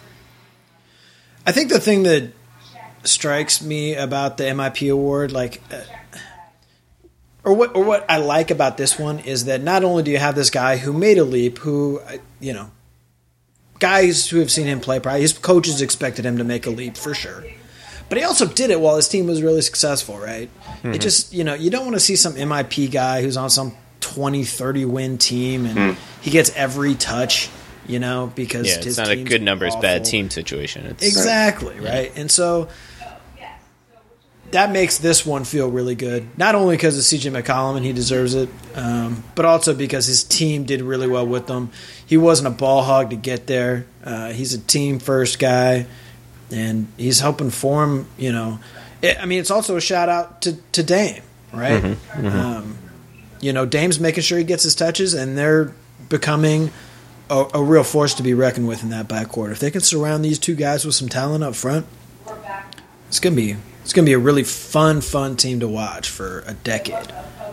I think the thing that strikes me about the M I P award, like, uh, or what, or what I like about this one is that not only do you have this guy who made a leap, who, uh, you know, guys who have seen him play, probably his coaches expected him to make a leap for sure. But he also did it while his team was really successful, right? Mm-hmm. It just, you know, you don't want to see some M I P guy who's on some twenty, thirty win team and Mm. he gets every touch, you know, because Yeah, his it's not a team's good numbers, bad awful. team situation. It's, Exactly, right? And so that makes this one feel really good, not only because of C J McCollum and he deserves it, um, but also because his team did really well with him. He wasn't a ball hog to get there. Uh, he's a team-first guy, and he's helping form, you know. It, I mean, it's also a shout-out to, to Dame, right? Mm-hmm, Um, you know, Dame's making sure he gets his touches, and they're becoming a, a real force to be reckoned with in that backcourt. If they can surround these two guys with some talent up front, it's gonna be it's gonna be a really fun, fun team to watch for a decade.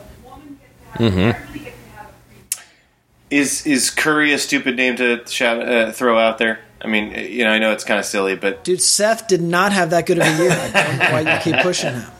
Is is Curry a stupid name to shout, uh, throw out there? I mean, you know, I know it's kind of silly, but Dude, Seth did not have that good of a year. I don't know why you keep pushing him.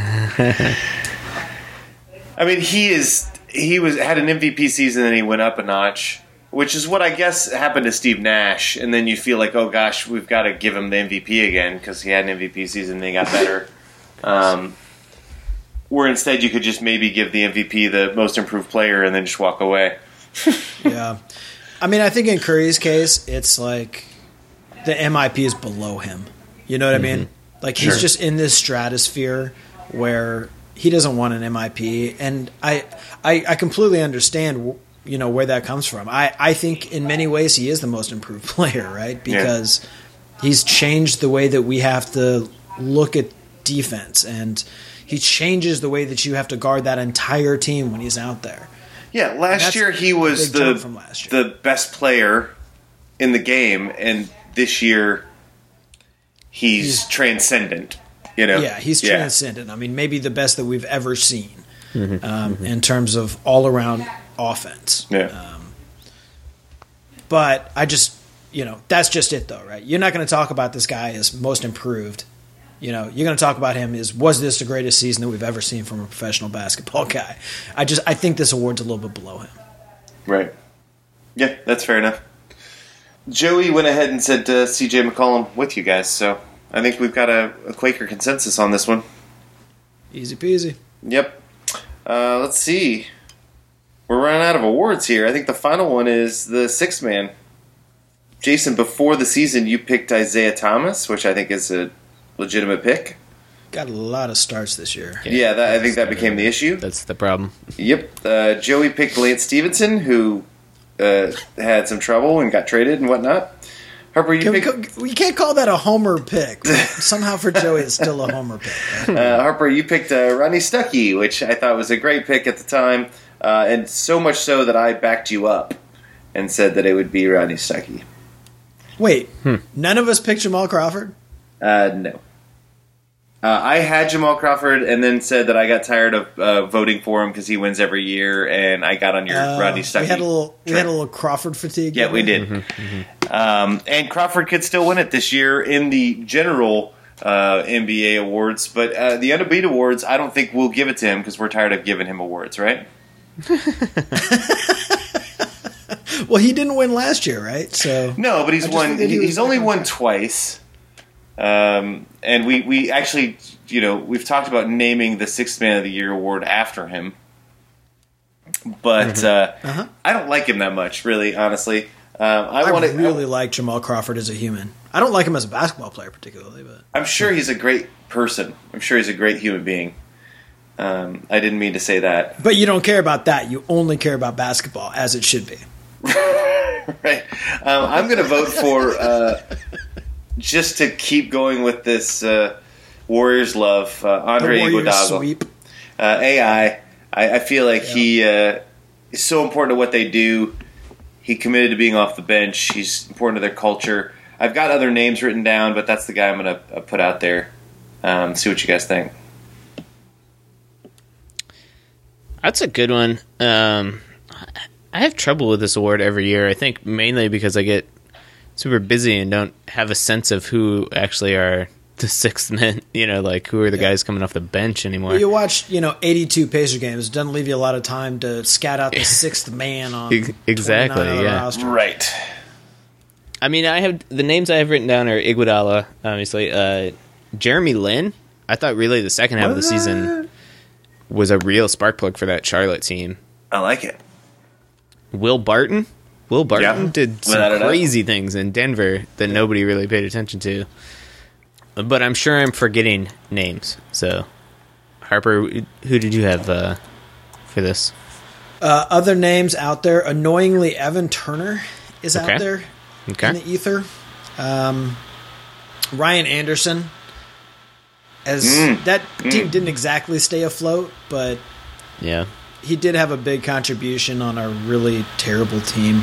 I mean, he is he was had an M V P season and he went up a notch, which is what I guess happened to Steve Nash. And then you feel like, oh gosh, we've got to give him the M V P again because he had an M V P season and he got better. Um, where instead you could just maybe give the M V P the most improved player and then just walk away. Yeah. I mean, I think in Curry's case, it's like the M I P is below him. You know what I mean? Like, he's Sure. just in this stratosphere where he doesn't want an M I P. And I I, I completely understand, you know, where that comes from. I, I think in many ways he is the most improved player, right? Because he's changed the way that we have to look at defense. And he changes the way that you have to guard that entire team when he's out there. Yeah, last That's year he a was big jump the from last year. the best player in the game, and this year he's, He's- transcendent. You know, Yeah, he's Yeah. transcendent. I mean, maybe the best that we've ever seen um, in terms of all-around offense. Yeah. Um, but I just, you know, that's just it, though, right? You're not going to talk about this guy as most improved. You know, you're going to talk about him as, was this the greatest season that we've ever seen from a professional basketball guy? I just, I think this award's a little bit below him. Right. Yeah, that's fair enough. Joey went ahead and said uh, C J McCollum with you guys, so I think we've got a, a Quaker consensus on this one. Easy peasy. Yep. Uh, let's see. We're running out of awards here. I think the final one is the sixth man. Jason, before the season, you picked Isaiah Thomas, which I think is a legitimate pick. Got a lot of starts this year. Yeah, that, I think that became the issue. That's the problem. Yep. Uh, Joey picked Lance Stevenson, who uh, had some trouble and got traded and whatnot. Harper, you Can we, picked co- we can't call that a homer pick. But somehow for Joey, it's still a homer pick. Right? uh, Harper, you picked uh, Rodney Stuckey, which I thought was a great pick at the time. uh, and so much so that I backed you up and said that it would be Rodney Stuckey. Wait, hmm. none of us picked Jamal Crawford? Uh, no. Uh, I had Jamal Crawford and then said that I got tired of uh, voting for him because he wins every year, and I got on your uh, Rodney Stuckey. We had a little, we trend. had a little Crawford fatigue. Yeah, we did. Mm-hmm, mm-hmm. Um, and Crawford could still win it this year in the general uh, N B A awards, but uh, the Unbeat Awards, I don't think we'll give it to him because we're tired of giving him awards, right? Well, he didn't win last year, right? So no, but he's won. He he's only won twice. Um, and we, we actually, you know, we've talked about naming the Sixth Man of the Year award after him. But mm-hmm. uh, uh-huh. I don't like him that much, really, honestly. Um, I, I wanna, really I, like Jamal Crawford as a human. I don't like him as a basketball player particularly, but I'm sure he's a great person. I'm sure he's a great human being. Um, I didn't mean to say that. But you don't care about that. You only care about basketball, as it should be. Right. Um, I'm going to vote for... Uh, just to keep going with this uh, Warriors love, uh, Andre Iguodala. Uh, A I, I, I feel like yeah. he uh, is so important to what they do. He committed to being off the bench. He's important to their culture. I've got other names written down, but that's the guy I'm going to uh, put out there. Um, see what you guys think. That's a good one. Um, I have trouble with this award every year. I think mainly because I get super busy and don't have a sense of who actually are the sixth men, you know, like who are the yeah. guys coming off the bench anymore. Well, you watch, you know, eighty-two Pacer games. It doesn't leave you a lot of time to scout out the sixth man on exactly, yeah, roster. Right. I mean, I have the names I have written down are Iguodala, obviously, uh, Jeremy Lin. I thought really the second half what? of the season was a real spark plug for that Charlotte team. I like it. Will Barton. Will Barton yeah. did some crazy things in Denver that yeah. nobody really paid attention to. But I'm sure I'm forgetting names. So, Harper, who did you have uh, for this? Uh, other names out there. Annoyingly, Evan Turner is okay. out there okay. in the ether. Um, Ryan Anderson. As mm. That mm. team didn't exactly stay afloat, but yeah. he did have a big contribution on a really terrible team.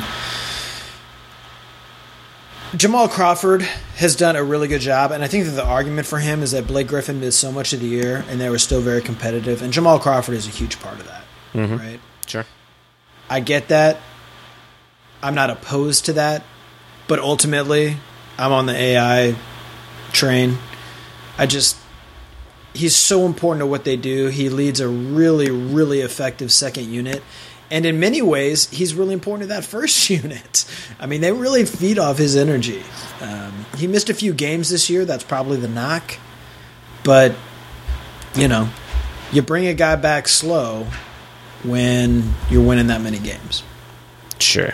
Jamal Crawford has done a really good job, and I think that the argument for him is that Blake Griffin missed so much of the year, and they were still very competitive, and Jamal Crawford is a huge part of that, mm-hmm. right? Sure. I get that. I'm not opposed to that, but ultimately, I'm on the A I train. I just... He's so important to what they do. He leads a really, really effective second unit. And in many ways, he's really important to that first unit. I mean, they really feed off his energy. Um, he missed a few games this year. That's probably the knock. But, you know, you bring a guy back slow when you're winning that many games. Sure.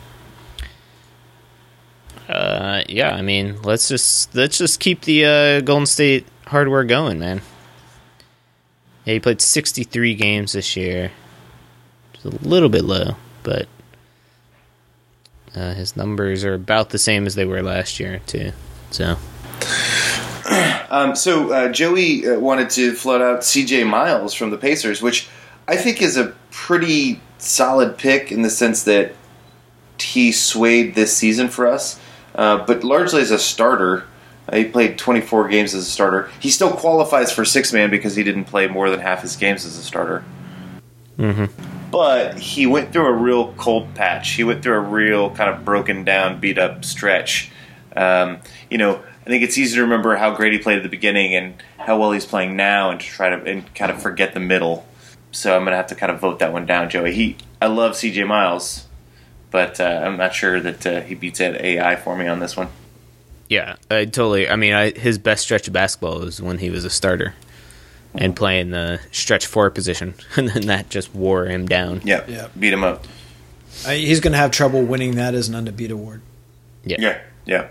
Uh, yeah, I mean, let's just let's just keep the uh, Golden State hardware going, man. Yeah, he played sixty-three games this year. Just a little bit low, but uh, his numbers are about the same as they were last year, too. So, um, so uh, Joey uh, wanted to float out C J Miles from the Pacers, which I think is a pretty solid pick in the sense that he swayed this season for us, uh, but largely as a starter. Uh, he played twenty-four games as a starter. He still qualifies for six-man because he didn't play more than half his games as a starter. Mm-hmm. But he went through a real cold patch. He went through a real kind of broken down, beat up stretch. Um, you know, I think it's easy to remember how great he played at the beginning and how well he's playing now, and to try to and kind of forget the middle. So I'm going to have to kind of vote that one down, Joey. He, I love C J Miles, but uh, I'm not sure that uh, he beats A I for me on this one. Yeah, I totally. I mean, I, his best stretch of basketball was when he was a starter and playing the stretch four position, and then that just wore him down. Yeah, yeah, beat him up. Uh, he's going to have trouble winning that as an unbeat award. Yeah, yeah, yeah.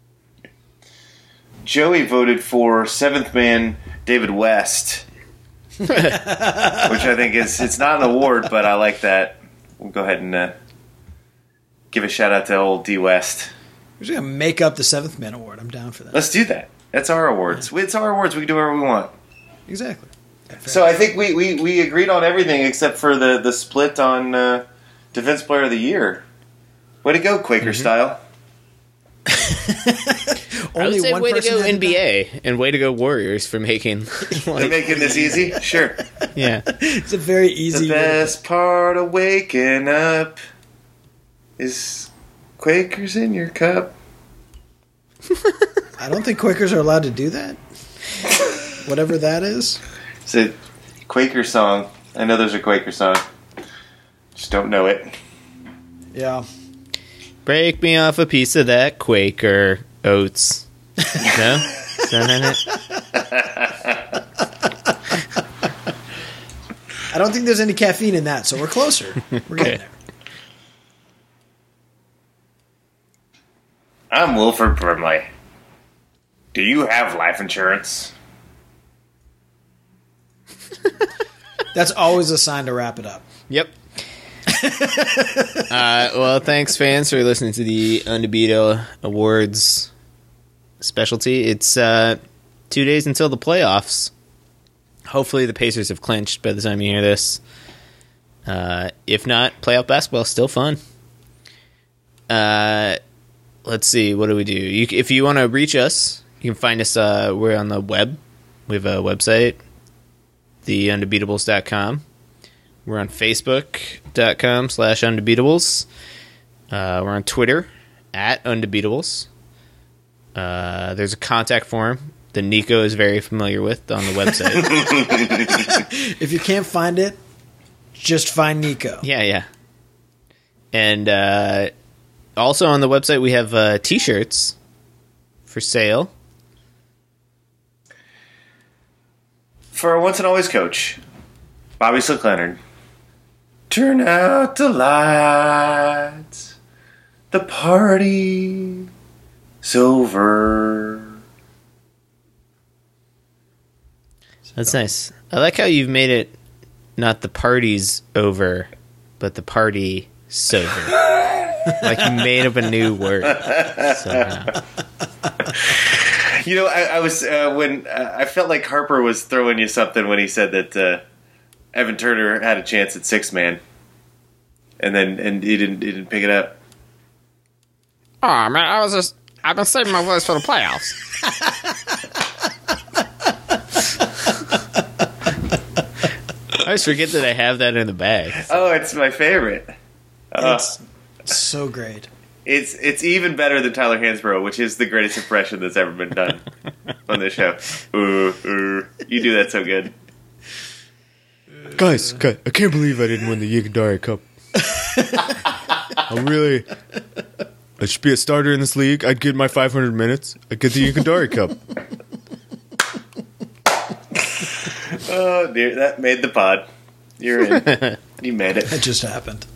Joey voted for seventh man David West, which I think is it's not an award, but I like that. We'll go ahead and uh, give a shout out to old D West. We're just going to make up the seventh man award. I'm down for that. Let's do that. That's our awards. Yeah. It's our awards. We can do whatever we want. Exactly. So I think we, we, we agreed on everything except for the, the split on uh, Defense Player of the Year. Way to go, Quaker Mm-hmm. style. I would say one way to person go had N B A and way to go Warriors for making. They're Like, making this easy? Sure. yeah, It's a very The easy. best part of waking up is Quakers in your cup. I don't think Quakers are allowed to do that. Whatever that is. It's a Quaker song. I know there's a Quaker song. Just don't know it. Yeah. break me off a piece of that Quaker oats. No, is that not it? I don't think there's any caffeine in that, so we're closer. We're getting Okay. there. I'm Wilford Brimley. Do you have life insurance? That's always a sign to wrap it up. Yep. uh, well, thanks, fans, for listening to the Undefeated Awards specialty. It's uh, two days until the playoffs. Hopefully, the Pacers have clinched by the time you hear this. Uh, if not, playoff basketball is still fun. Uh, let's see. What do we do? You, if you want to reach us, you can find us. Uh, we're on the web. We have a website, the undebeatables dot com. We're on Facebook.com slash Undebeatables. Uh, we're on Twitter, at Undebeatables. Uh, there's a contact form that Nico is very familiar with on the website. If you can't find it, just find Nico. Yeah, yeah. And uh, also on the website, we have uh, T-shirts for sale. For our once and always coach, Bobby Slick Leonard. Turn out the lights. The party's over. That's nice. I like how you've made it not the party's over, but the party sober. Like you made up a new word somehow. You know, I, I was uh, when uh, I felt like Harper was throwing you something when he said that uh, Evan Turner had a chance at six man, and then and he didn't he didn't pick it up. Oh man, I was just I've been saving my voice for the playoffs. I always forget that I have that in the bag. Oh, it's my favorite. Uh, It's so great. It's it's even better than Tyler Hansbrough, which is the greatest impression that's ever been done on this show. Ooh, ooh, you do that so good. Guys, guys, I can't believe I didn't win the Yikandari Cup. I'm really... I should be a starter in this league. I'd get my five hundred minutes. I'd get the Yikandari Cup. Oh dear, that made the pod. You're in. You made it. It just happened.